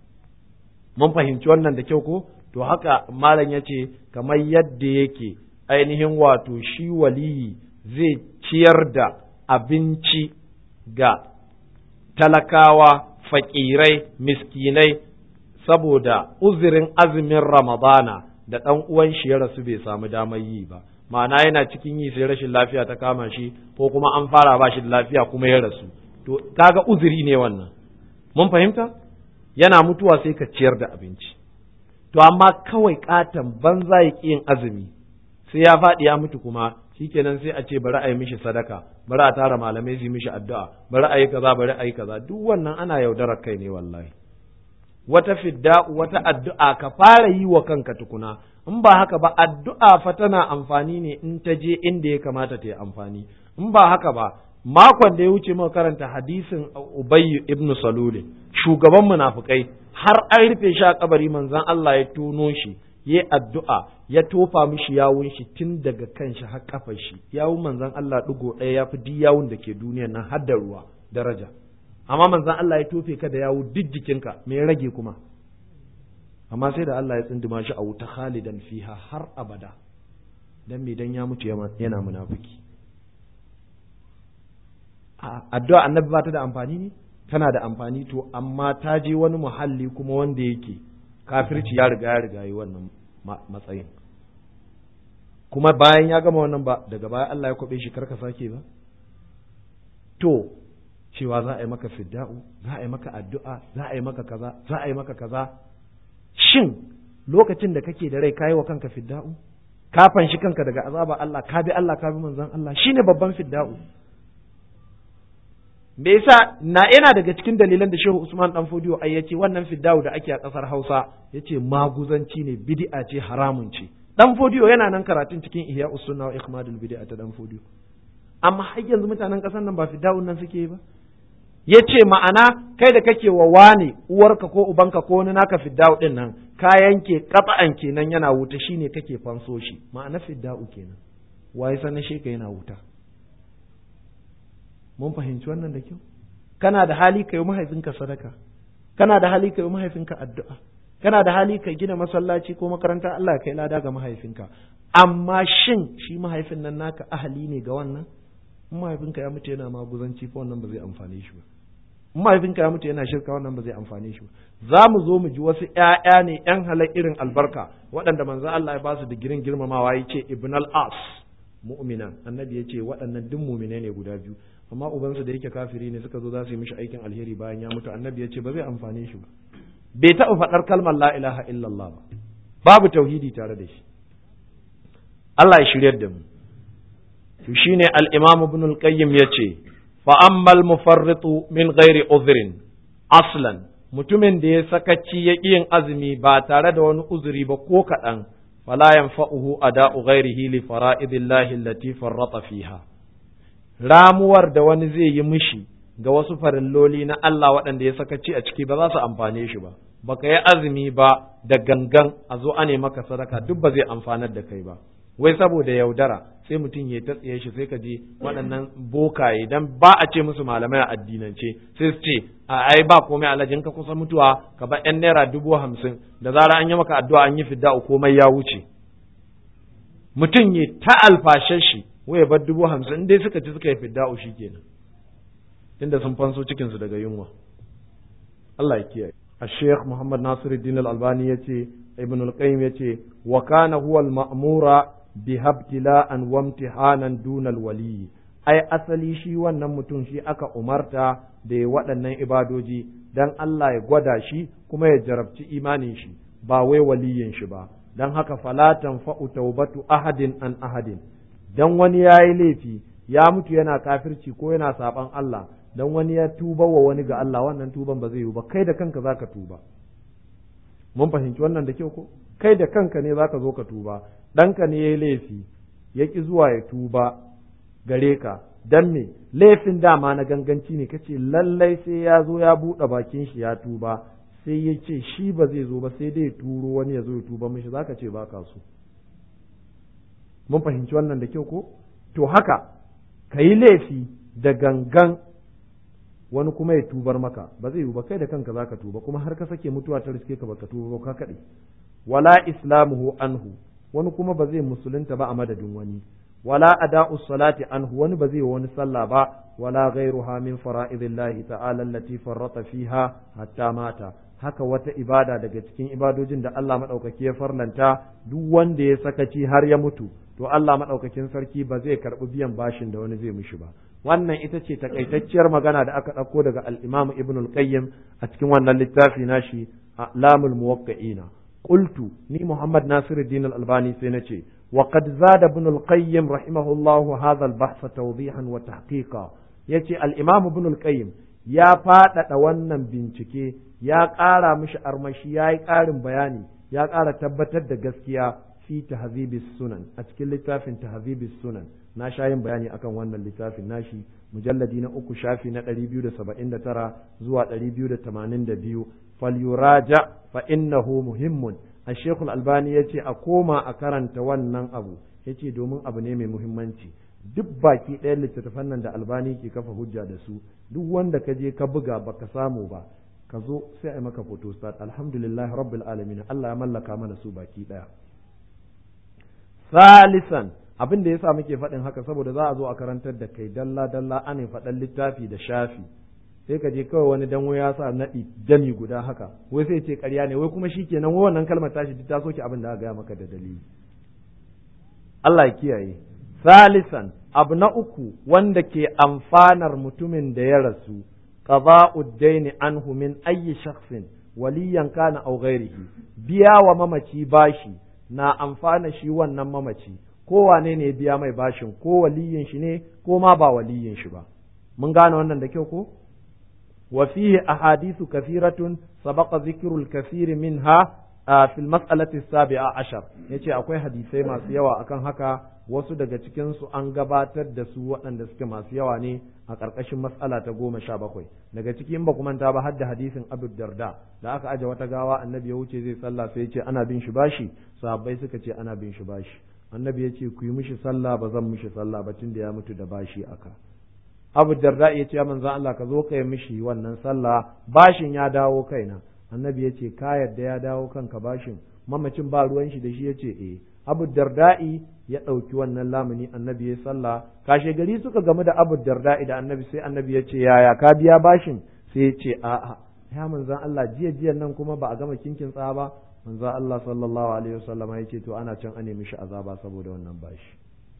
mun fahimci wannan da kyau ko to haka malam ya ce kamar yadda yake ainihin wato shi waliyi zai ciyar da abinci ga talakawa, fakirai, miskinai saboda uzurin azumin Ramadana da ɗan uwan shi ya rasu bai samu damar yi ba. Ma'ana yana cikin yi sai rashin lafiya ta kama shi ko kuma an fara ba shi da lafiya kuma ya rasu. To kaga uzuri ne wannan. Mun fahimta? Yana mutuwa sai ka ciyar da abinci. To amma kawai katon banza ya ƙi yin azumi sai ya faɗi ya mutu kuma shikenan sai a ce bari a yi mishi sadaka bari a tara malamai su yi mishi addu'a bari a yi kaza bari a yi kaza duk wannan ana yaudarar kai ne wallahi wata fidda wata addu'a ka fara yi wa kanka tukuna in ba haka ba addu'a fa tana amfani ne in ta je inda ya kamata ta yi amfani in ba haka ba makon da ya wuce muka karanta hadisin Ubay ibn Salul shugaban munafikai har an rufe shi a kabari manzon Allah ya tono shi yi addu'a ya tofa mishi yawun shi tun daga kan shi har kafar shi yawun manzon Allah digo ɗaya ya fi duk yawun da ke duniyar nan har da ruwa daraja amma manzon Allah ya tofe ka da yawu duk jikinka me ya rage kuma amma sai da Allah ya tsinduma shi a wuta khalidan fiha har abada dan me dan ya mutu yana munafiki addu'a annabi ba ta da amfani ne tana da amfani to amma ta je wani muhalli kuma wanda yake kafirci ya riga ya riga yi wannan matsayin kuma bayan ya gama wannan ba daga baya Allah ya kwabe shi karka sake ba to cewa za a yi maka fidda'u za a yi maka addu'a za a yi maka kaza za a yi maka kaza shin lokacin da kake da rai kayi wa kanka fidda'u ka fanshi kanka daga azaba Allah ka bi Allah ka bi manzon Allah shine babban fidda'u. me yasa na yana daga cikin dalilan da Shehu Usman dan Fodiyo ai yace wannan fidda'u da ake a kasar Hausa yace maguzanci ne, bid'a ce, haramun ce. Dan Fodiyo yana nan karatun cikin Ihya Usunna wa Ikhmadul Bid'a ta dan Fodiyo. Amma har yanzu mutanen kasar nan ba fidda'un nan suke ba. Yace ma'ana kai da kake wa wani uwarka ko ubanka ko wani naka fidda'u din nan ka yanke qat'an kenan yana wuta shine kake fanso shi. Ma'ana fidda'u kenan. Waye sanin shi ka yana wuta. Mun fahimci wannan da kyau. Kana da hali ka yi mahaifinka sadaka, kana da hali ka yi mahaifinka addu'a, kana da hali ka gina masallaci ko makaranta, Allah kai lada ga mahaifinka. Amma shin shi mahaifin nan naka ahali ne ga wannan? In mahaifinka ya mutu yana maguzanci fa wannan ba zai amfane shi ba. In mahaifinka ya mutu yana shirka wannan ba zai amfane shi ba. Za mu zo mu ji wasu ƴaƴa ne ƴan halal irin albarka waɗanda manzo Allah ya ba su digirin girmamawa ya ce Ibn al-As mu'minan, annabi ya ce waɗannan duk mu'mine ne guda biyu. Amma ubansu da yake kafiri ne suka zo za su yi mishi aikin alheri bayan ya mutu, annabi ya ce ba zai amfane shi ba. Bai taɓa faɗar kalmar la ilaha illallah ba, babu tauhidi tare da shi. Allah ya shiryar da mu. To shine al-Imam Ibn al-Qayyim yace fa ammal mufarritu min ghairi udhrin aslan, mutumin da ya sakaci ya yin azumi ba tare da wani uzuri ba ko kaɗan, fala yanfa'uhu ada'u ghairihi li fara'idillahi allati farrata fiha. Ramuwar da wani zai yi mishi ga wasu farilloli na Allah waɗanda ya sakaci a ciki ba za su amfane shi ba. Baka yi azumi ba da gangan a zo ane maka sadaka duk ba zai amfanar da kai ba. Wai saboda yaudara sai mutum ya tatsiye shi sai ka ji waɗannan bokaye dan ba a ce musu malamai a addinance sai su ce a ai ba komai alajin ka kusa mutuwa ka ba yan naira dubu hamsin da zara an yi maka addu'a an yi fidda'u komai ya wuce. Mutum ya ta alfashe shi waya bar dubu hamsin dai suka ci suka yi fidda'u shi kenan inda sun fanso cikinsu daga yunwa. Allah ya kiyaye. الشيخ محمد ناصر الدين الألباني يتي ابن القيم يتي وكان هو المأمور بها ابتلاء وامتحانا دون الولي أي أصلي شي wannan mutum shi aka umarta da ya waɗannan ibadoji dan Allah ya gwada shi kuma ya jarabci imanin shi ba wai waliyin shi ba. Dan haka fala tanfa'u taubatu ahadin an ahadin, dan wani yayi laifi ya mutu yana kafirci ko yana saban Allah, dan wani ya tuba wa wani ga Allah, wannan tuban ba zai yi ba, kai da kanka zaka tuba. Mun fahimci wannan da kyau ko? Kai da kanka ne zaka zo ka tuba. Ɗanka ne yayi laifi ya ki zuwa ya tuba gare ka, dan me laifin dama na ganganci ne, kace lallai sai ya zo ya buɗe bakin shi ya tuba, sai ya ce shi ba zai zo ba sai dai turo wani ya zo ya tuba mishi, zaka ce baka so. Mun fahimci wannan da kyau ko? To haka ka yi laifi da gangan wani kuma ya tubar maka ba zai yi ba, kai da kanka zaka tuba, kuma har ka sake mutuwa ta riske ka baka tuba ba ka kaɗai. Wala islamuhu anhu, wani kuma ba zai musulunta ba a madadin wani. Wala ada'u salati anhu, wani ba zai yi wani sallah ba. Wala ghairuha min fara'idillahi ta'ala allati farrata fiha hatta mata. Haka wata ibada daga cikin ibadojin da Allah madaukaki ya farlanta, duk wanda ya sakaci har ya mutu to Allah madaukakin sarki ba zai karɓi biyan bashin da wani zai mishi ba. Wannan ita ce takaitacciyar magana da aka ɗauko daga al-Imam Ibn al-Qayyim a cikin wannan littafi nashi A'lamul Muwaqqi'ina. Qultu ni Muhammad Nasiruddin al-Albani sai nace wa qad zada Ibn al-Qayyim rahimahullahu hadha al-bahth tawdihan wa tahqiqa. Yace al-Imam Ibn al-Qayyim ya faɗaɗa wannan bincike, ya ƙara mishi armashi, ya yi ƙarin bayani, ya ƙara tabbatar da gaskiya fi tahzibis sunan, a cikin littafin tahzibis sunan. Na sha yin bayani akan wannan littafin nashi, mujalladi na uku shafi na ɗari biyu da saba'in da tara zuwa ɗari biyu da tamanin da biyu. Falyuraja fa innahu muhimmun. Ashekul Albani ya ce a koma a karanta wannan abu, ya ce domin abu ne mai muhimmanci. Duk baki ɗayan littattafan nan da Albani ke kafa hujja da su, duk wanda ka je ka buga baka samu ba, ka zo sai a yi maka photostat. Alhamdulillah rabbil alamin, Allah ya mallaka mana su baki ɗaya. Salisan, abin da yasa muke faɗin haka saboda za a zo a karantar da kai dalla dalla ana faɗan littafi da shafi, sai ka je kawai wani danwo ya sa naɗi jami guda haka, wai sai ce ƙarya ne, wai kuma shikenan wai wannan kalmar tashi ta soke abin da aka gaya maka da dalili. Allah ya kiyaye. Salisan, abu na uku wanda ke amfanar mutumin da ya rasu, qada'ud daini anhu min ayyi shakhsin, waliyan kana aw ghairihi biya wa mamaci bashi na amfana shi wannan mamaci ko wane ne biya mai bashin ko waliyin shi ne ko ma ba waliyin shi ba mun gane wannan da kyau ko wa fihi ahadithu kathiratun sabaqa dhikrul kathir minha fi al-mas'alati as-sabi'a ashar yace akwai hadisai masu yawa akan haka wasu daga cikin su an gabatar da su waɗanda suke masu yawa ne a ƙarƙashin mas'ala ta goma sha bakwai daga cikin ba kuma ta ba har da hadisin Abu Darda da aka aje wata gawa annabi ya wuce zai sallah sai ya ce ana bin shi bashi sahabbai suka ce ana bin shi bashi annabi ya ce ku yi mishi sallah ba zan mishi sallah ba tunda ya mutu da bashi aka Abu Darda ya ce ya manzo Allah ka zo ka yi mishi wannan sallah bashin ya dawo kaina annabi ya ce ka yadda ya dawo kanka bashin mamacin ba ruwan shi da shi ya ce eh Abu Darda'i ya ɗauki wannan lamuni annabi ya sallah kashe gari suka gamu da Abu Darda'i da annabi sai annabi ya ce yaya ka biya bashin sai ya ce a'a ya manzon Allah jiya jiyan nan kuma ba a gama kinkin tsa ba manzon Allah sallallahu alaihi wasallam ya ce to ana can a nemi shi azaba saboda wannan bashi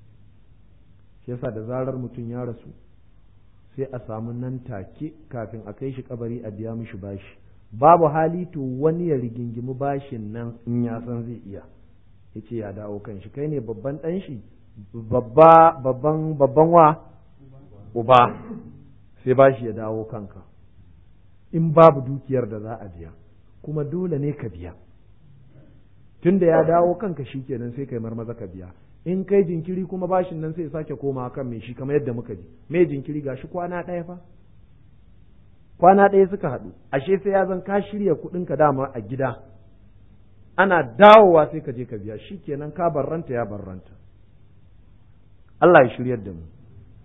shi yasa da zarar mutum ya rasu sai a samu nan take kafin a kai shi kabari a biya mishi bashi babu hali to wani ya rigingimi bashin nan in ya san zai iya yace ya dawo kan shi kai ne babban dan shi babba babban babban wa uba sai bashi ya dawo kanka in babu dukiyar da za a biya kuma dole ne ka biya tunda ya dawo kanka shikenan sai kai marmaza ka biya in kai jinkiri kuma bashin nan sai sake koma kan mai shi kamar yadda muka ji me jinkiri gashi kwana ɗaya fa kwana ɗaya suka haɗu ashe sai ya zan ka shirya kuɗinka dama a gida ana dawowa sai ka je ka biya shi kenan ka barranta ya barranta Allah ya shiryar da mu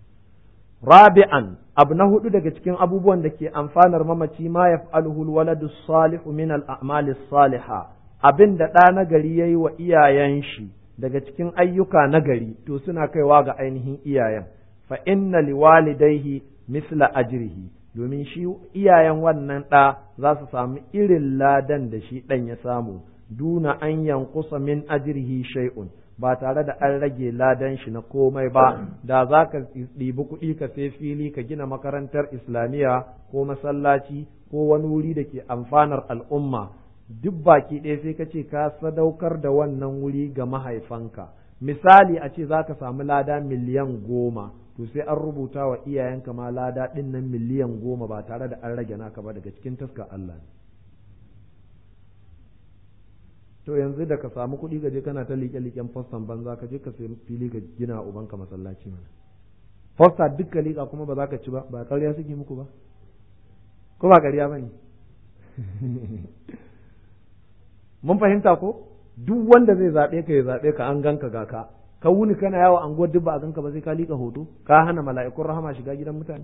rabi'an abu na hudu daga cikin abubuwan da ke amfanar mamaci ma yaf'aluhu alwaladu salihu min al-a'mali salihah abin da ɗa na gari yayi wa iyayen shi daga cikin ayyuka na gari to suna kaiwa ga ainihin iyayen fa inna liwalidayhi misla ajrihi domin shi iyayen wannan ɗa za su samu irin ladan da shi ɗan ya samu duna an yankusa min ajrihi shay'un ba tare da an rage ladan shi na komai ba da za ka ɗibi kuɗi ka sai fili ka gina makarantar islamiyya ko masallaci ko wani wuri da ke amfanar al'umma duk baki ɗaya sai ka ce ka sadaukar da wannan wuri ga mahaifanka misali a ce za ka samu lada miliyan goma to sai an rubuta wa iyayenka ma lada ɗin nan miliyan goma ba tare da an rage naka ba daga cikin taskar Allah ne to yanzu da ka samu kuɗi ka je kana ta liƙe-liƙen fostan banza ka je ka sai fili ka gina ubanka masallaci mana fosta duk ka liƙa kuma ba za ka ci ba ba ƙarya suke muku ba ko ba ƙarya ba ne mun fahimta ko duk wanda zai zaɓe ka ya zaɓe ka an ganka ga ka ka wuni kana yawo anguwar duk ba a ganka ba sai ka liƙa hoto ka hana mala'ikun rahama shiga gidan mutane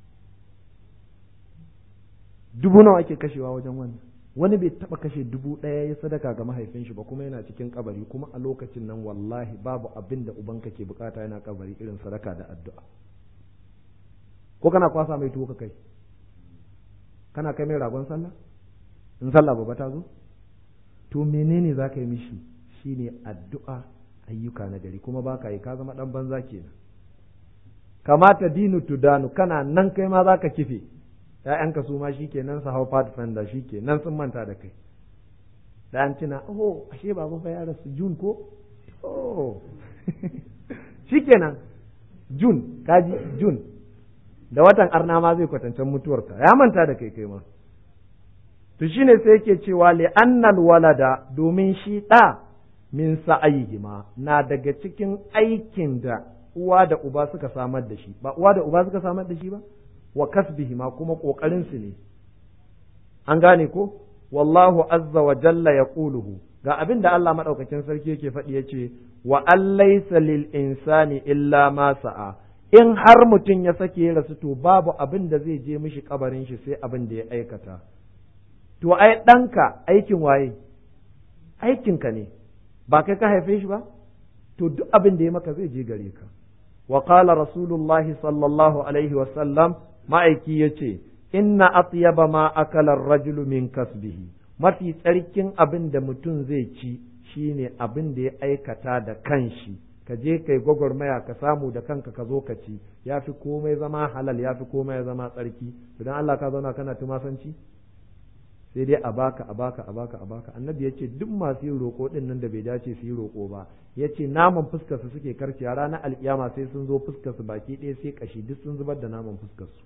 dubu nawa ake kashewa wajen wannan wani bai taba kashe dubu ɗaya ya sadaka ga mahaifin shi ba kuma yana cikin kabari kuma a lokacin nan wallahi babu abin da ubanka ke bukata yana kabari irin sadaka da addu'a ko kana kwasa mai tuwo ka kai kana kai mai ragon sallah in sallah babba ta zo to menene za ka yi mishi shine addu'a ayyuka na gari kuma baka yi ka zama dan banza kenan kamata dinu tudanu kana nan kai ma za ka kife ‘ya'yanka su ma shi kenan su hau pathfinder shi kenan sun manta da kai da an tuna oh ashe babu fa ya rasu jun ko oh shi kenan jun kaji jun da watan arna ma zai kwatancen mutuwarta ya manta da kai kai ma to shine sai yake cewa li annal walada domin shi ɗa min sa'ayihima na daga cikin aikin da uwa da uba suka samar da shi ba uwa da uba suka samar da shi ba wa kasbihima kuma kokarin su ne an gane ko wallahu azza wa jalla yaquluhu ga abin da Allah madaukakin sarki yake faɗi yace wa allaysa lil insani illa ma sa'a in har mutum ya sake ya rasu to babu abin da zai je mishi kabarin shi sai abin da ya aikata to ai ɗanka aikin waye aikinka ne ba kai ka haife shi ba to duk abin da ya maka zai je gare ka wa qala rasulullahi sallallahu alaihi wa sallam ma'aiki ya ce, Inna atyaba ma akalar rajulu min kasbihi, mafi tsarkin abin da mutum zai ci shi ne abin da ya aikata da kanshi, ka je kai gwagwarmaya ka samu da kanka ka zo ka ci, ya fi komai zama halal, ya fi komai zama tsarki, idan Allah ka zauna kana tumasanci? sai dai a baka a baka a baka a baka. Annabi ya ce duk masu yin roƙo din nan da bai dace su yi roƙo ba, ya ce naman fuskar su suke karciya ranar alkiyama sai sun zo fuskar su baki ɗaya sai kashi duk sun zubar da naman fuskar su.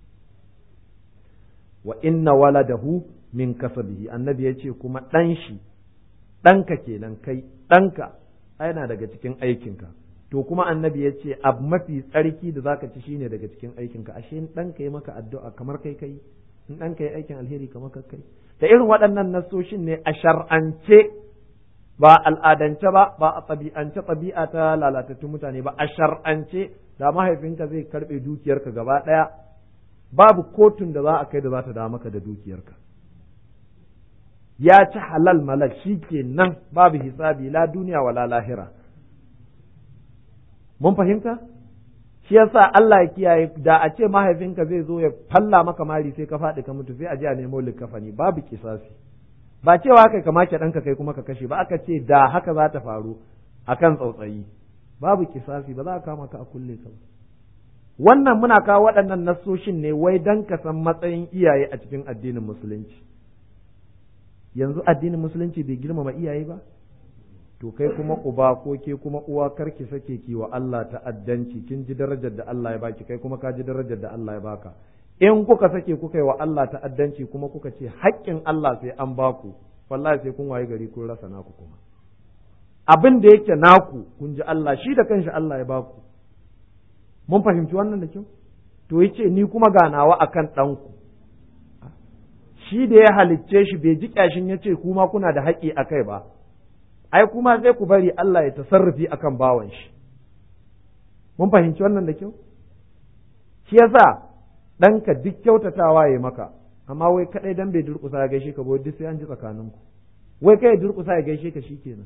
Wa inna waladahu min kasabihi, annabi ya ce kuma ɗan shi ɗanka kenan kai ɗanka yana daga cikin aikinka. To kuma annabi ya ce abu mafi tsarki da zaka ci shine daga cikin aikinka. Ashe in ɗanka yi maka addu'a kamar kai kai, in ɗanka yi aikin alheri kamar kai kai. Da irin waɗannan nasoshin ne a shar'ance, ba al'adance ba, ba a ɗabi'ance ɗabi'a ta lalatattun mutane ba, a shar'ance da mahaifinka zai karɓe dukiyarka gaba ɗaya, babu kotun da za a kai da za ta dawo maka da dukiyarka. Ya ci halal malak shi ke nan, babu hisabi la duniya wala lahira. Mun fahimta? Shi yasa Allah ya kiyaye, da a ce mahaifinka zai zo ya falla maka mari sai ka faɗi ka mutu sai a je a nemo likafani, babu kisasi. Ba cewa haka ka make ɗanka kai kuma ka kashe ba, aka ce da haka za ta faru akan tsautsayi, babu kisasi, ba za a kama ka a kulle ka ba. Wannan muna kawo waɗannan nassoshin ne wai dan ka san matsayin iyaye a cikin addinin musulunci. Yanzu addinin musulunci bai girmama iyaye ba? To kai kuma uba ko ke kuma uwa karki sake ki wa Allah ta'addanci, kin ji darajar da Allah ya baki, kai kuma ka ji darajar da Allah ya baka. In kuka sake kuka yi wa Allah ta'addanci kuma kuka ce haƙƙin Allah sai an baku, wallahi sai kun waye gari kun rasa naku kuma. Abin da yake naku kun ji Allah, shi da kanshi Allah ya baku. Mun fahimci wannan da kyau? To yace ni kuma ganawa akan ɗanku. Shi da ya halicce shi bai ji ƙyashin ya ce kuma kuna da haƙƙi a kai ba. Ai kuma sai ku bari Allah ya tasarrufi akan bawan shi. Mun fahimci wannan da kyau? Shi yasa ɗanka duk kyautatawa ya maka, amma wai kaɗai dan bai durƙusa ya gaishe ka ba, duk sai an ji tsakaninku. Wai kai durƙusa ya gaishe ka shikenan.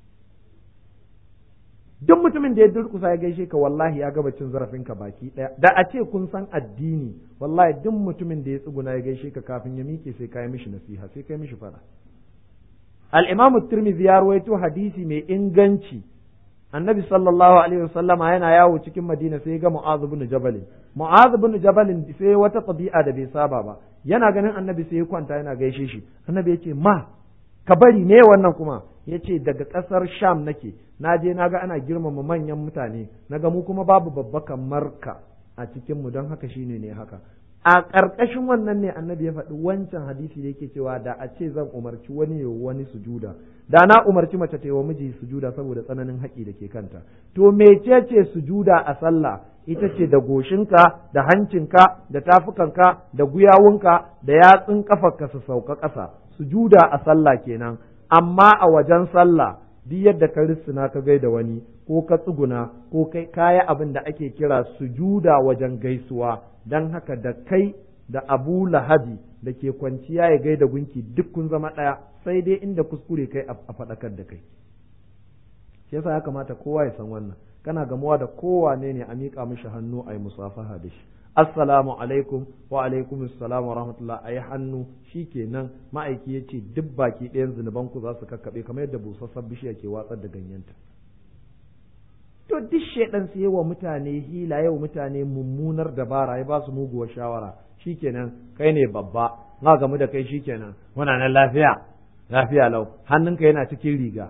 Duk mutumin da ya durƙusa ya gaishe ka wallahi ya gaba cin zarafinka baki ɗaya. Da a ce kun san addini, wallahi duk mutumin da ya tsuguna ya gaishe ka kafin ya miƙe sai kai mishi nasiha, sai kai mishi fara. Al-Imam Tirmidhi ya rawaito hadisi mai inganci. Annabi sallallahu alaihi wasallama yana yawo cikin Madina sai ga Mu'adh ibn Jabal. Mu'adh ibn Jabal sai wata tabi'a da bai saba ba. Yana ganin Annabi sai ya kwanta yana gaishe shi. Annabi ya ce ma ka bari ne wannan kuma, yace daga ƙasar Sham nake, na je na ga ana girmama manyan mutane, na ga mu kuma babu babba kamar ka a cikin mu, don haka shine ne haka. A ƙarƙashin wannan ne Annabi ya faɗi wancan hadisi da yake cewa da a ce zan umarci wani ya wani sujuda, da na umarci mace ta yi wa miji sujuda saboda tsananin haƙi da ke kanta. To mecece sujuda a sallah? Ita ce da goshinka, da hancinka, da tafukanka, da guyawunka, da yatsun ƙafarka su sauka ƙasa. Sujuda a sallah kenan. Amma a wajen sallah duk yadda ka rissuna ka gaida wani, ko ka tsuguna, ko kai kaya abin da ake kira sujuda wajen gaisuwa. Dan haka da kai da Abu Lahabi da ke kwanciya ya gaida gunki duk kun zama ɗaya, sai dai inda kuskure kai a faɗakar da kai. Shi yasa ya kamata kowa ya san wannan. Kana gamuwa da kowane ne a miƙa mishi hannu a yi musafaha da shi. Assalamu alaikum wa alaikum assalam wa rahmatullah, a yi hannu shi kenan. Ma'aiki ya ce duk baki ɗayan zunubanku za su kakkaɓe kamar yadda busassan bishiya ke watsar da ganyenta. To duk shaidan sai wa mutane hila, yau mutane mummunar dabara, ya ba su muguwar shawara. Shikenan kai ne babba, na gamu da kai shikenan muna nan lafiya lafiya lau, hannunka yana cikin riga.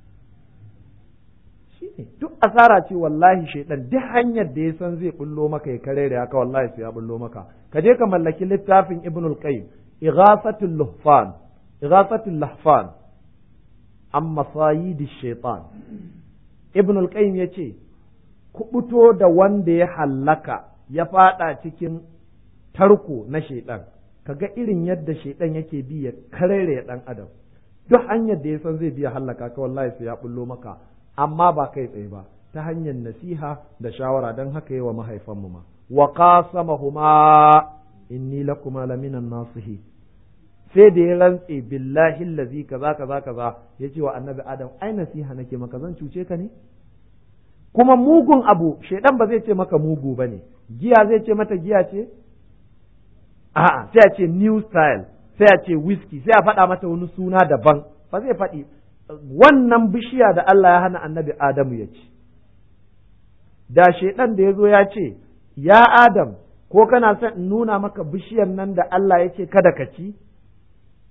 Shine duk asara ce wallahi. Shaidan duk hanyar da ya san zai bullo maka ya kare da haka wallahi sai ya bullo maka. Ka je ka mallaki littafin Ibn al-Qayyim, Ighasatul Lahfan, Ighasatul Lahfan an masayidi shaitan. Ibn al-Qayyim ya ce, kubuto da wanda ya hallaka ya fada cikin tarko na shaidan, kaga irin yadda shaidan yake bi ya karere dan adam. Duk hanyar da ya san zai biya hallaka ka wallahi sai ya bullo maka, amma ba kai tsaye ba, ta hanyar nasiha da shawara. Dan haka yawa mahaifanmu ma, wa qasamahuma inni lakuma laminan nasihi, sai da ya rantse billahi allazi kaza kaza kaza, yace wa annabi Adam ai nasiha nake maka, zan cuce ka ne? Kuma mugun abu shedan ba zai ce maka mugu bane. Giya zai ce mata giya ce? A'a, sai a ce new style, sai a ce whisky, sai a faɗa mata wani suna daban. Ba zai faɗi wannan bishiya da Allah ya hana annabi Adamu ya ci. Da shedan da ya zo ya ce, ya Adam, ko kana son in nuna maka bishiyar nan da Allah ya ce kada ka ci?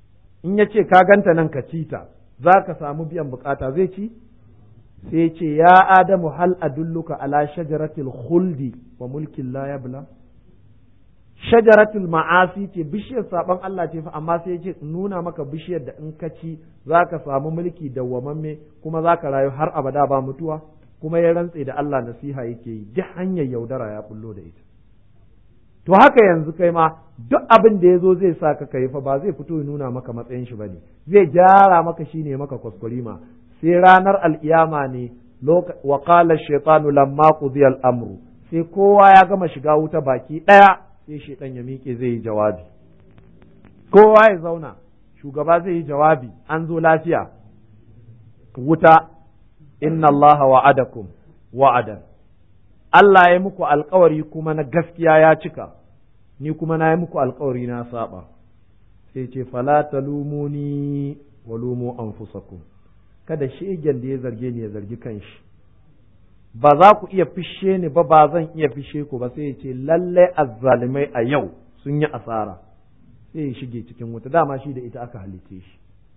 in ya ce ka ganta nan ka ci ta za ka samu biyan bukata zai ci sai ce ya adamu hal adulluka ala shajaratil khuldi wa mulkin la yabla shajaratul ma'asi ce bishiyar saban Allah ce fa amma sai ce nuna maka bishiyar da in ka ci zaka samu mulki dawwamamme kuma zaka rayu har abada ba mutuwa kuma ya rantse da Allah nasiha yake yi duk hanyar yaudara ya bullo da ita to haka yanzu kai ma duk abin da yazo zai sa ka kai fa ba zai fito ya nuna maka matsayin shi bane zai gyara maka shine maka kwaskwarima sai ranar al'iyama ne wa qala ash-shaytanu lamma qudiya al-amru sai kowa ya gama shiga wuta baki daya sai shaitan ya miƙe zai yi jawabi kowa ya zauna shugaba zai yi jawabi an zo lafiya wuta inna Allah wa'adakum wa'adan Allah ya muku alkawari kuma na gaskiya ya cika ni kuma na yi muku alkawari na saba sai ce fala talumuni wa lumu anfusakum kada shegen da ya zarge ni ya zargi kanshi ba za ku iya fishe ni ba ba zan iya fishe ku ba sai ya ce lallai azzalimai a yau sun yi asara sai ya shige cikin wuta dama shi da ita aka halice shi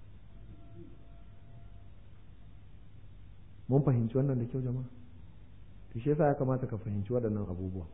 mun fahimci wannan da kyau jama'a to shi yasa ya kamata ka fahimci waɗannan abubuwa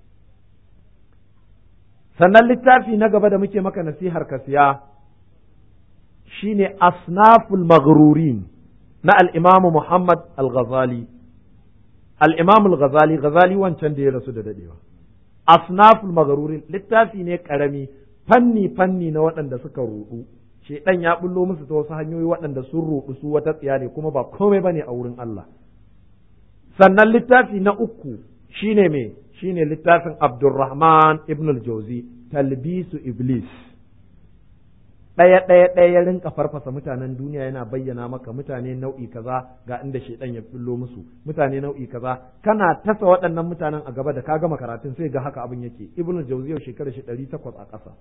sannan littafi na gaba da muke maka nasihar ka siya shine asnaful maghrurin na al-imamu Muhammad al-Ghazali al-imam al-Ghazali Ghazali wancan da ya rasu da dadewa asnaful maghrurin littafi ne karami fanni fanni na waɗanda suka rudu shedan ya bullo musu ta wasu hanyoyi waɗanda sun rudu su wata tsiya ne kuma ba komai bane a wurin Allah sannan littafi na uku shine me shine littafin Abdurrahman ibn al-Jawzi talbisu iblis ɗaya ɗaya ɗaya ya rinka farfasa mutanen duniya yana bayyana maka mutane nau'i kaza ga inda shedan ya bullo musu mutane nau'i kaza kana tasa waɗannan mutanen a gaba da ka gama karatun sai ga haka abin yake ibn al-Jawzi yau shekarar shi ɗari takwas a ƙasa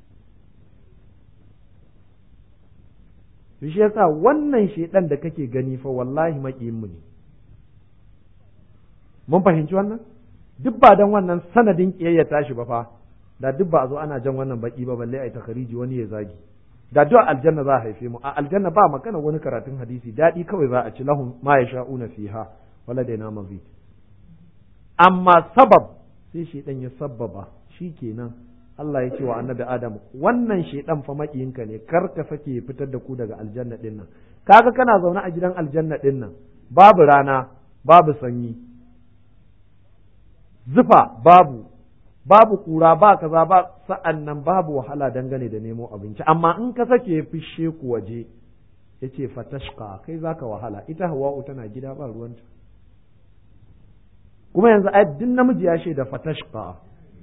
shi yasa wannan shedan da kake gani fa wallahi maƙiyin mu ne mun fahimci wannan duk ba dan wannan sanadin kiyayya tashi ba fa da duk ba a zo ana jan wannan baki ba balle ai takhariji wani ya zagi da duk aljanna za a haife mu a aljanna ba magana wani karatun hadisi daɗi kawai za a ci lahum ma yasha'una fiha wala dai na mazid amma sabab sai shedan ya sabbaba shikenan Allah ya ce wa annabi Adam wannan shedan fa makiyinka ne kar ka sake fitar da ku daga aljanna din nan kaga kana zaune a gidan aljanna din nan babu rana babu sanyi zufa babu babu kura ba kaza ba sa'an nan babu wahala dangane da nemo abinci amma in ka sake fishe ku waje yace fatashqa kai zaka wahala ita hawa'u tana gida ba ruwanta kuma yanzu ai din namiji ya shaida fatashqa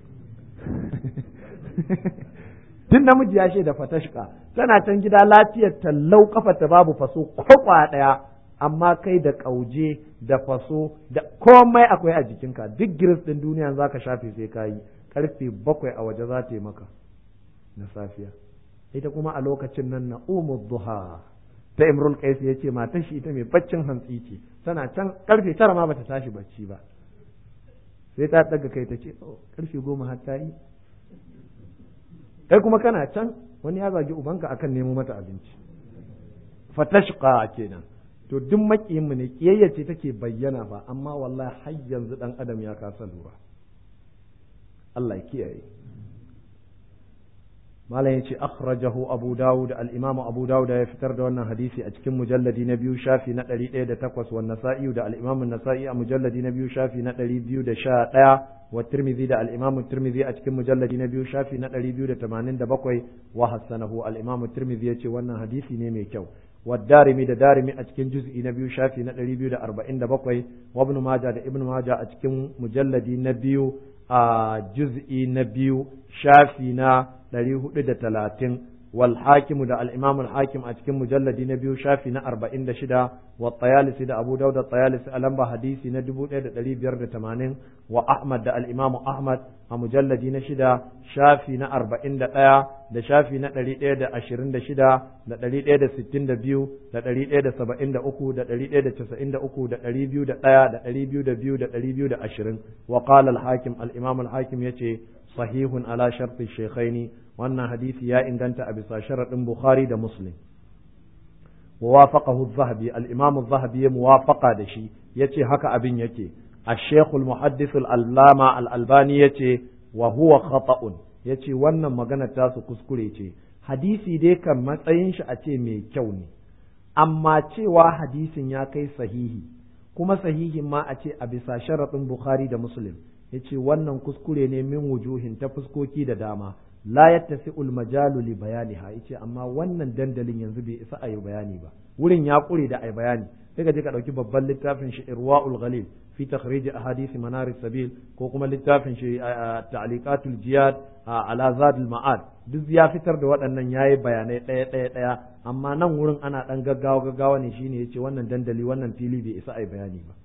din namiji ya shaida fatashqa tana can gida lafiyar tallau kafa ta babu faso kwakwa daya amma kai da kauje da faso da komai akwai a jikinka duk giris din duniya zaka shafe sai kayi karfe bakwai a waje za ta yi maka na safiya ita kuma a lokacin nan na umar duha ta imrul qais ya ce matan shi ita mai baccin hantsi ce tana can karfe tara ma bata tashi bacci ba sai ta daga kai ta ce karfe goma har ta yi kai kuma kana can wani ya zagi ubanka akan nemo mata abinci fatashqa kenan to duk makiyin mu ne kiyayya ce take bayyana ba amma wallahi har yanzu dan adam ya kasa lura Allah ya kiyaye malam yace akhrajahu abu daud al-imam abu daud ya fitar da wannan hadisi a cikin mujalladi na biyu shafi na ɗari ɗaya da takwas wa nasa'i da al-imam an-nasa'i a mujalladi na biyu shafi na ɗari biyu da sha ɗaya wa tirmidhi da al-imam at-tirmidhi a cikin mujalladi na biyu shafi na ɗari biyu da tamanin da bakwai wa hasanahu al-imam at-tirmidhi yace wannan hadisi ne mai kyau والدارمي da darimi a cikin juz'i na biyu shafi na ɗari biyu da arba'in da bakwai wa ibn majah da ibn majah a cikin mujalladi na biyu a juz'i na biyu shafi na ɗari hudu da talatin wal hakim da al imam al hakim a cikin mujalladi na biyu shafi na arba'in da shida wa tayalisi da abu daud da tayalisi a lamba hadisi na dubu ɗaya da ɗari biyar da tamanin wa ahmad da al imam ahmad a mujalladi na shida shafi na arba'in da ɗaya da shafi na ɗari ɗaya da ashirin da shida da ɗari ɗaya da sittin da biyu da ɗari ɗaya da saba'in da uku da ɗari ɗaya da casa'in da uku da ɗari biyu da ɗaya da ɗari biyu da biyu da ɗari biyu da ashirin wa qala al hakim al imam al hakim yace sahihun ala sharti shaykhaini wannan hadisi ya inganta a bisa sharaɗin bukhari da muslim wa wafaqahu az-zahabi al-imam az-zahabi ya muwafaqa da shi yace haka abin yake الشيخ المحدث العلامة الألباني yace wa huwa khata'un yace wannan magana ta su kuskure ce hadisi dai kan matsayin shi a ce mai kyau ne amma cewa hadisin ya kai sahihi kuma sahihin ma a ce a bisa sharaɗin Bukhari da Muslim yace wannan kuskure ne min wujuhin ta fuskoki da dama la yattasi'ul majalu li bayaniha yace amma wannan dandalin yanzu bai isa ayi bayani ba wurin ya kure da ayi bayani sai ka je ka dauki babban littafin shi Irwaul Ghalil fi takhrij ahadith manar sabil ko kuma littafin shi ta'liqatul jiyad ala zadul ma'ad duk ya fitar da waɗannan yayi bayanai ɗaya ɗaya ɗaya amma nan wurin ana dan gaggawa gaggawa ne shine yace wannan dandali wannan fili bai isa ayi bayani ba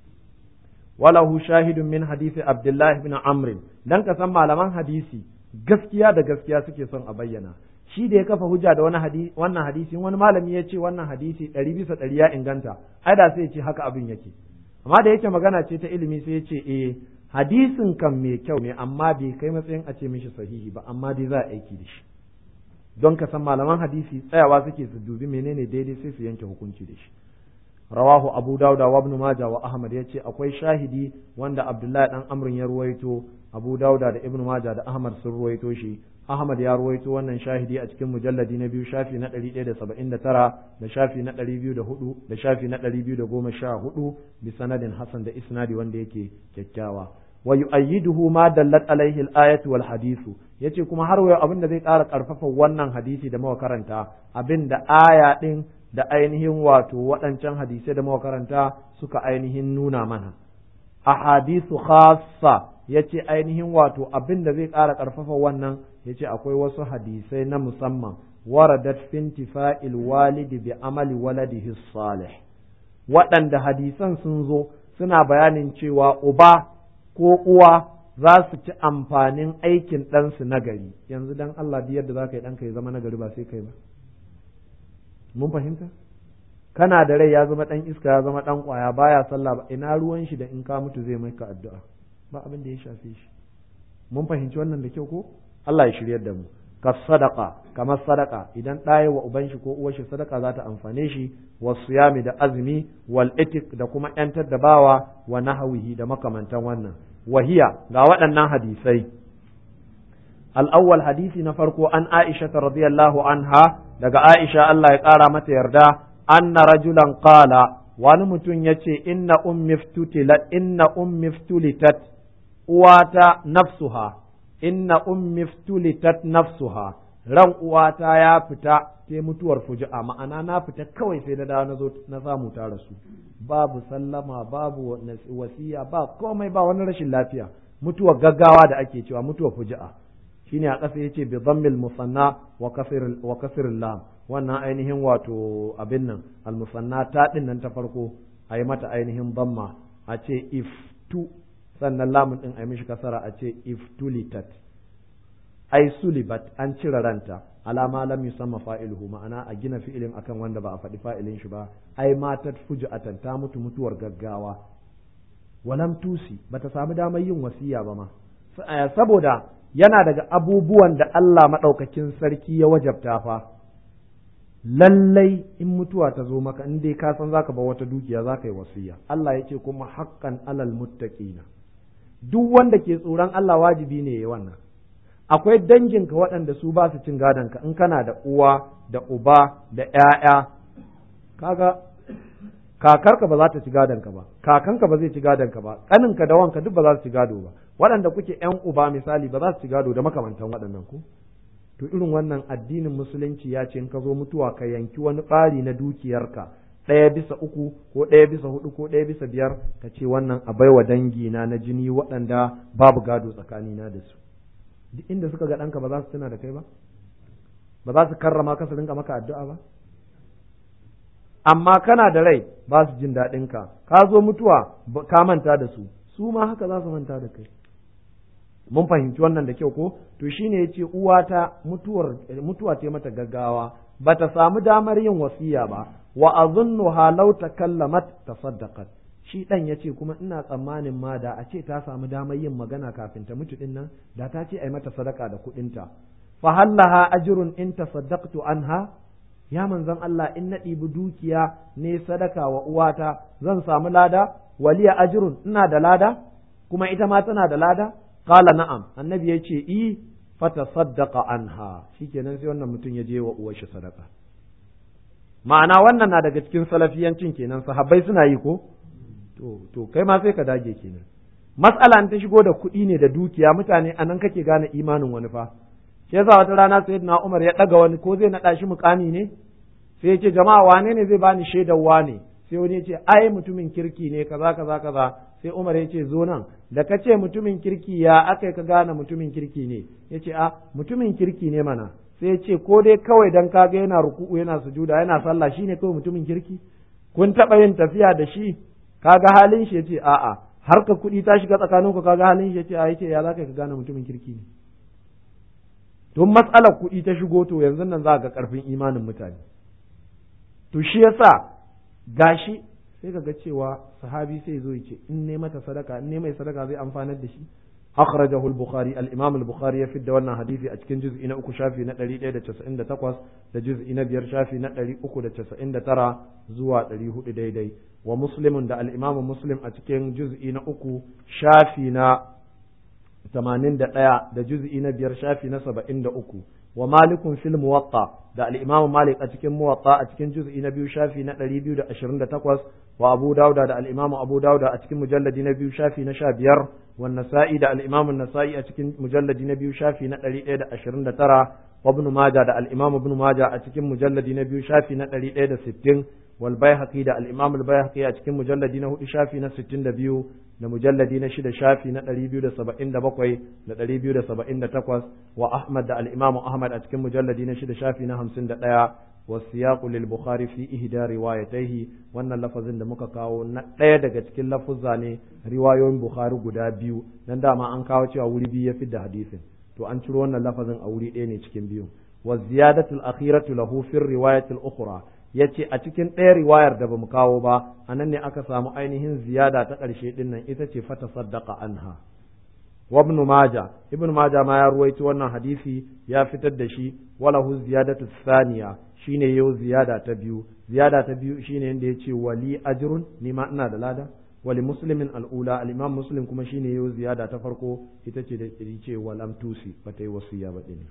walahu shahidun min hadisi Abdullah ibn Amr dan ka san malaman hadisi gaskiya da gaskiya suke son a bayyana shi da ya kafa hujja da wani hadisi wannan hadisi wani malami ya ce wannan hadisi ɗari bisa ɗari ya inganta ai da sai ya ce haka abin yake amma da yake magana ce ta ilimi sai ya ce eh hadisin kan mai kyau ne amma bai kai matsayin a ce mishi sahihi ba amma dai za a aiki da shi don ka san malaman hadisi tsayawa suke su dubi menene daidai sai su yanke hukunci da shi rawahu abu dawud wa ibn majah wa ahmad yace akwai shahidi wanda abdullahi dan amrin ya ruwaito abu dawud da ibn majah da ahmad sun ruwaito shi ahmad ya ruwaito wannan shahidi a cikin mujalladi na biyu shafi na ɗari ɗaya da saba'in da tara da shafi na ɗari biyu da hudu da shafi na ɗari biyu da goma sha hudu bi sanadin hasan da isnadi wanda yake kyakkyawa wa yu'ayyiduhu ma dallat alaihi al-ayatu wal hadithu yace kuma har wayo abin da zai ƙara ƙarfafa wannan hadisi da muka karanta abin da aya din da ainihin wato waɗancan hadisai da muka karanta suka ainihin nuna mana ahadithu khassa yace ainihin wato abin da zai ƙara ƙarfafa wannan yace akwai wasu hadisai na musamman waradat fi intifa'il walidi bi amali waladihi salih waɗanda hadisan sun zo suna bayanin cewa uba ko uwa za su ci amfanin aikin ɗansu nagari yanzu dan Allah biyar da za ka yi ɗanka ya zama nagari ba sai kai ba mun fahimta kana da rai ya zama ɗan iska ya zama ɗan ƙwaya baya sallah ba ina ruwan shi da in ka mutu zai maka addu'a ba abin da ya shafe shi mun fahimci wannan da kyau ko Allah ya shiryar da mu ka sadaka kamar sadaka idan ɗaya wa uban shi ko uwar shi sadaka za ta amfane shi wa siyami da azumi wal itik da kuma yantar da bawa wa nahawihi da makamantan wannan wahiya ga waɗannan hadisai al-awwal hadisi na farko an Aisha radiyallahu anha daga Aisha Allah ya ƙara mata yarda anna rajulan qala wani mutum yace inna ummi ftutilat inna ummi ftulitat uwata nafsuha inna ummi ftulitat nafsuha ran uwata ya fita sai mutuwar fuji'a ma'ana na fita kawai sai na dawo na zo na samu ta rasu babu sallama babu wasiya ba komai ba wani rashin lafiya mutuwar gaggawa da ake cewa mutuwar fuji'a shine a ƙasa yace bi dhammil musanna wa kasr wa kasr lam wannan ainihin wato abin nan al musanna ta din nan ta farko ayi mata ainihin dhamma a ce iftu sannan lamun din ayi mishi kasara a ce iftulitat ai sulibat an cire ranta alama lam yusamma fa'iluhu ma'ana a gina fi'ilin akan wanda ba a faɗi fa'ilin shi ba ai matat fuju'atan ta mutu mutuwar gaggawa walam tusi bata samu damar yin wasiya ba ma saboda yana daga abubuwan da Allah madaukakin sarki ya wajabta fa lallai in mutuwa ta zo maka in dai ka san zaka ba wata dukiya zaka yi wasiya Allah ya ce kuma haqqan alal muttaqina duk wanda ke tsoron Allah wajibi ne ya wannan akwai danginka waɗanda su ba su cin gadonka in kana da uwa da uba da ƴaƴa kaga kakarka ba za ta ci gadonka ba kakanka ba zai ci gadonka ba ƙaninka da wanka duk ba za su ci gado ba waɗanda kuke ƴan uba misali ba za su ci gado da makamantan waɗannan ku to irin wannan addinin musulunci ya ce in ka zo mutuwa ka yanki wani ɓari na dukiyarka ɗaya bisa uku ko ɗaya bisa hudu ko ɗaya bisa biyar ka ce wannan a baiwa dangina na jini waɗanda babu gado tsakanina da su duk inda suka ga ɗanka ba za su tuna da kai ba ba za su karrama ka su rinka maka addu'a ba amma kana da rai ba su jin daɗin ka ka zo mutuwa ka manta da su su ma haka za su manta da kai mun fahimci wannan da kyau ko to shine yace uwata mutuwar mutuwa ce mata gaggawa bata samu damar yin wasiya ba wa azunnuha law takallamat tasaddaqat shi dan yace kuma ina tsammanin ma da a ce ta samu damar yin magana kafin ta mutu din nan da ta ce ai mata sadaka da kuɗin ta fa hallaha ajrun in tasaddaqtu anha ya manzon Allah in na ɗibi dukiya ne sadaka wa uwata zan samu lada waliya ajrun ina da lada kuma ita ma tana da lada qala na'am annabi ya ce i fatasaddaqa anha shikenan sai wannan mutum ya je wa uwar shi sadaka ma'ana wannan na daga cikin salafiyancin kenan sahabbai suna yi ko to to kai ma sai ka dage kenan matsala ta shigo da kuɗi ne da dukiya mutane anan kake gane imanin wani fa shi yasa wata rana sayyidina Umar ya daga wani ko zai naɗa shi mukami ne sai ya ce jama'a wane ne zai bani shaidar wane sai wani ya ce ai mutumin kirki ne kaza kaza kaza sai Umar ya ce zo nan da ka ce mutumin kirki ya aka ka gane mutumin kirki ne ya ce a mutumin kirki ne mana sai ya ce ko dai kawai dan kaga yana ruku'u yana sujuda yana sallah shine kawai mutumin kirki kun taɓa yin tafiya da shi kaga halin shi ya ce a'a har ka kuɗi ta shiga tsakaninku kaga halin shi ya ce a yace ya za ka gane mutumin kirki ne don matsalar kuɗi ta shigo to yanzu nan za ga ƙarfin imanin mutane to shi yasa gashi sai ka ga cewa sahabi sai zo yace in ne mata sadaka in ne mai sadaka zai amfanar da shi akhrajahu al-bukhari al-imam al-bukhari ya fidda wannan hadisi a cikin juz'i na uku shafi na ɗari ɗaya da casa'in da takwas da juz'i na biyar shafi na ɗari uku da casa'in da tara zuwa ɗari hudu daidai wa muslimun da al-imam muslim a cikin juz'i na uku shafi na tamanin da ɗaya da juz'i na biyar shafi na saba'in da uku wa malikun fil muwatta da al-imam malik a cikin muwatta a cikin juz'i na biyu shafi na ɗari biyu da ashirin da takwas wa abu dauda da al-imam abu dauda a cikin mujalladi na biyu shafi na sha biyar wa nasa'i da al-imam an-nasa'i a cikin mujalladi na biyu shafi na ɗari ɗaya da ashirin da tara wa ibn majah da al-imam ibn majah a cikin mujalladi na biyu shafi na ɗari ɗaya da sittin wal bayhaqi da al-imam al-bayhaqi a cikin mujalladi na hudu shafi na sittin da biyu da mujalladi na shida shafi na ɗari biyu da saba'in da bakwai da ɗari biyu da saba'in da takwas wa Ahmad da al-Imam Ahmad a cikin mujalladi na shida shafi na hamsin da ɗaya wa siyaqu lil Bukhari fi ihda riwayatayhi wannan lafazin da muka kawo na ɗaya daga cikin lafuzza ne riwayoyin Bukhari guda biyu dan dama an kawo cewa wuri biyu ya fidda hadisin to an ciro wannan lafazin a wuri ɗaya ne cikin biyu wa ziyadatu al-akhiratu lahu fi riwayati al-ukhra ya ce a cikin ɗaya riwayar da ba mu kawo ba a nan ne aka samu ainihin ziyada ta ƙarshe ɗin nan ita ce fata saddaka anha wa ibn maja ibn maja ma ya ruwaito wannan hadisi ya fitar da shi walahu ziyadatu thaniya shine yau ziyada ta biyu ziyada ta biyu shine yanda yace wali ajrun ni ma ina da lada wali muslimin al'ula al-imam muslim kuma shine yau ziyada ta farko ita ce da ce walam tusi bata yi wasiya ba din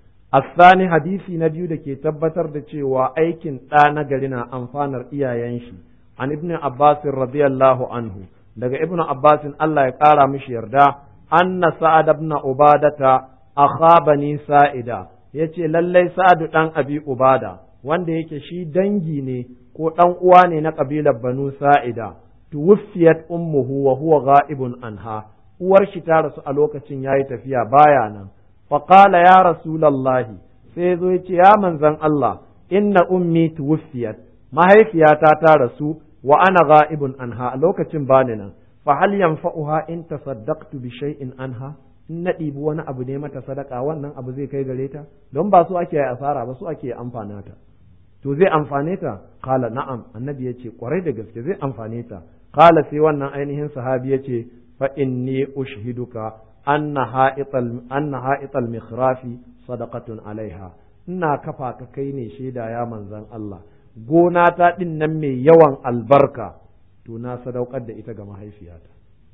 الثاني hadisi na biyu da ke tabbatar da cewa aikin ɗa na gari na amfanar iyayen shi an ibn Abbas radiyallahu anhu daga ibn Abbas Allah ya ƙara mishi yarda anna Sa'ad ibn Ubadata akha bani Sa'ida yace lallai Sa'ad dan Abi Ubada wanda yake shi dangi ne ko dan uwa ne na kabilar Banu Sa'ida tuwfiyat ummuhu wa huwa ghaibun anha uwar shi ta rasu a lokacin yayi tafiya baya nan فقال يا رسول الله sai zo ya ce ya manzan Allah inna ummi tuwfiyat mahaifiyata ta rasu wa ana ghaibun anha a lokacin bani nan fa hal yanfa'uha in tasaddaqtu bi shay'in anha in na ɗibi wani abu ne mata sadaka wannan abu zai kai gare ta don ba su ake asara ba su ake amfana ta to zai amfane ta qala na'am annabi yace kwarai da gaske zai amfane ta qala sai wannan ainihin sahabi yace fa inni ushhiduka anna ha'ital anna ha'ital mikhrafi sadaqatun alaiha ina kafa ka kai ne shaida ya manzan Allah gona ta din nan mai yawan albarka to na sadaukar da ita ga mahaifiyata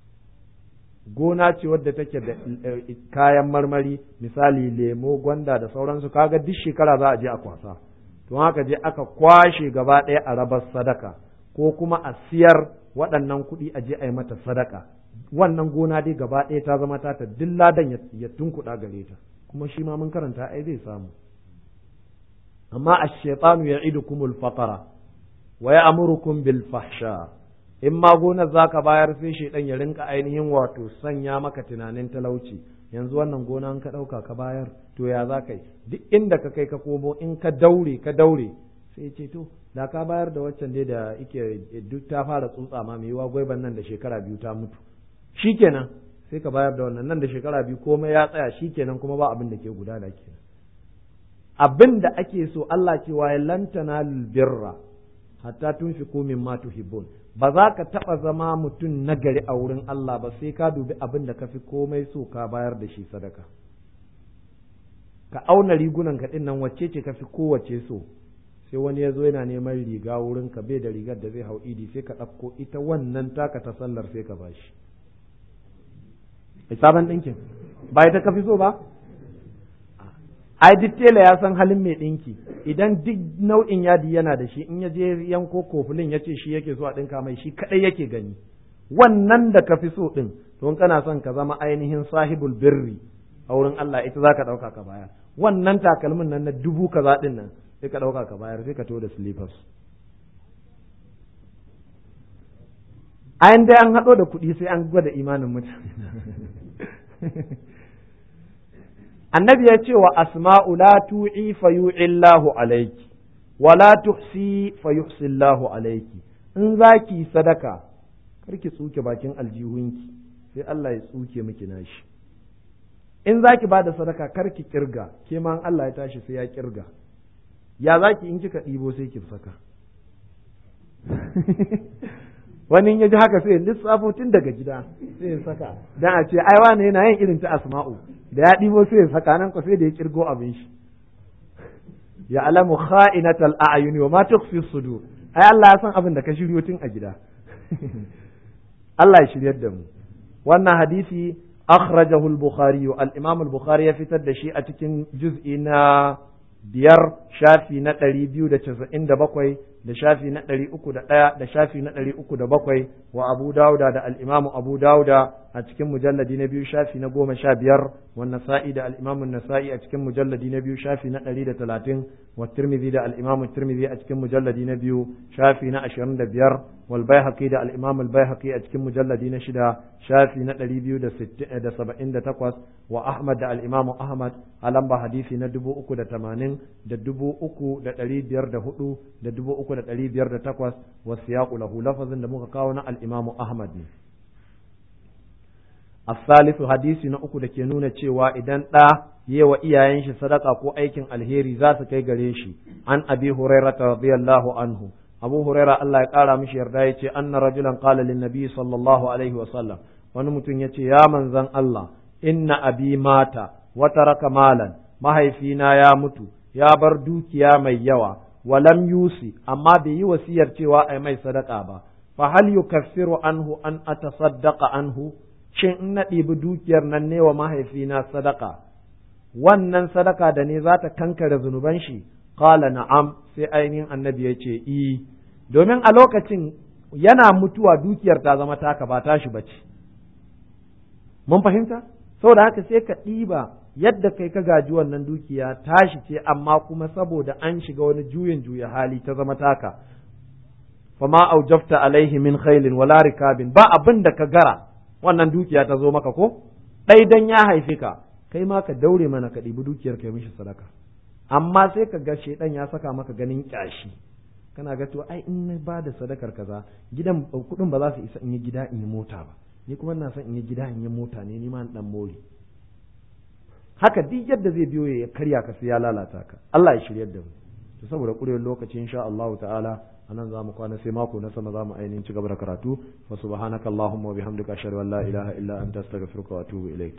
gona ce wadda take da kayan marmari misali lemo gwanda da sauransu kaga duk shekara za a je a kwasa to haka je aka kwashe gaba ɗaya a rabar sadaka ko kuma a siyar waɗannan kuɗi a je a yi mata sadaka wannan gona dai gaba ɗaya ta zama ta duk ladan ya tunkuɗa gare ta kuma shi ma mun karanta ai zai samu amma ash-shaytanu ya'idukumul faqara wa ya'murukum bil fahsha in ma gonar zaka bayar sai shaydan ya rinka ainihin wato sanya maka tunanin talauci yanzu wannan gona an ka ɗauka ka bayar to ya za ka yi duk inda ka kai ka komo in ka daure ka daure sai ce to da ka bayar da waccan dai da ike duk ta fara tsutsa ma mai yiwa gwaiban nan da shekara biyu ta mutu shikenan sai ka bayar da wannan nan da shekara biyu komai ya tsaya shikenan kuma ba abin da ke gudana kenan abin da ake so Allah cewa ya lantana birra hatta tunfiqu mimma tuhibbun ba za ka taba zama mutum nagari a wurin Allah ba sai ka dubi abin da ka fi komai so ka bayar da shi sadaka ka auna rigunan ka din nan wacce ce ka fi kowace so sai wani ya zo yana neman riga wurin ka bai da rigar da zai hau idi sai ka ɗauko ita wannan taka ta sallar sai ka bashi sabon ɗinkin ba ita ka fi so ba ai duk tela ya san halin mai ɗinki idan duk nau'in yadi yana da shi in ya je yanko kofulin ya ce shi yake so a ɗinka mai shi kaɗai yake gani wannan da ka fi so ɗin don kana son ka zama ainihin sahibul birri a wurin Allah ita za ka ɗauka ka bayar wannan takalmin nan na dubu kaza ɗin nan sai ka ɗauka ka bayar sai ka to da slippers ayan dai an haɗo da kuɗi sai an gwada imanin mutane annabi ya ce wa asma'u la tu'i fa yu'illahu alayki wa la tuhsi fa yuhsillahu alayki in zaki sadaka karki tsuke bakin aljihunki sai Allah ya tsuke miki nashi in zaki bada sadaka karki kirga ke ma Allah ya tashi sai ya kirga ya zaki in kika ɗibo sai ki saka wani ya ji haka sai lissafo tun daga gida sai ya saka dan a ce ai wani yana yin irin ta asma'u da ya ɗibo sai ya saka nan ko sai da ya kirgo abin shi ya alamu kha'inatal a'yun wa ma tukhfi sudur ai Allah ya san abin da ka shiryo tun a gida Allah ya shiryar da mu wannan hadisi akhrajahu al-bukhari al-imam al-bukhari ya fitar da shi a cikin juz'i na biyar shafi na ɗari biyu da casa'in da bakwai da shafi na ɗari uku da ɗaya da shafi na ɗari uku da bakwai wa abu dauda da al'imamu abu dauda a cikin mujalladi na biyu shafi na goma sha biyar wa nasa'i da al'imamu nasa'i a cikin mujalladi na biyu shafi na ɗari da talatin wa tirmidhi da al'imamu tirmidhi a cikin mujalladi na biyu shafi na ashirin da biyar wal baihaqi da al'imamu al-baihaqi a cikin mujalladi na shida shafi na ɗari biyu da saba'in da takwas wa ahmad da al'imamu ahmad a lamba hadisi na dubu uku da tamanin da dubu uku da ɗari biyar da hudu da dubu uku da ɗari biyar da takwas wa siyaqu lahu lafazin da muka kawo na al-Imam Ahmad ne as-salisu hadisi na uku da ke nuna cewa idan ɗa yi wa iyayen shi sadaka ko aikin alheri za su kai gare shi an abi hurairah radiyallahu anhu abu hurairah Allah ya kara mishi yarda yace anna rajulan qala lin nabi sallallahu alaihi wa sallam wani mutum yace ya manzon Allah inna abi mata wa taraka malan mahaifina ya mutu ya bar dukiya mai yawa walam yusi amma bai yi wasiyar cewa ai mai sadaka ba fa hal yukaffiru anhu an atasaddaqa anhu shin in na ɗibi dukiyar nan ne wa mahaifina sadaka wannan sadaka da ne za ta kankare zunuban shi qala na'am sai ainihin annabi ya ce i domin a lokacin yana mutuwa dukiyar ta zama taka ba tashi bace mun fahimta saboda haka sai ka ɗiba yadda kai ka gaji wannan dukiya tashi ce amma kuma saboda an shiga wani juyin juya hali ta zama taka fama aujafta alaihi min khailin wala rikabin ba abin da ka gara wannan dukiya ta zo maka ko dai dan ya haife ka kai ma ka daure mana ka ɗibi dukiyar kai mishi sadaka amma sai ka ga shedan ya saka maka ganin kyashi kana ga to ai in na ba da sadakar kaza gidan kudin ba za su isa in yi gida in yi mota ba ni kuma ina son in yi gida in yi mota ne ni ma dan mori haka duk yadda zai biyo ya karya ka sai ya lalata ka Allah ya shiryar da mu to saboda kurewar lokaci insha Allah ta'ala anan za mu kwana sai mako na sama za mu ainihin ci gaba da karatu wa subhanakallahumma wa bihamdika ashhadu an la ilaha illa anta astaghfiruka wa atubu ilaik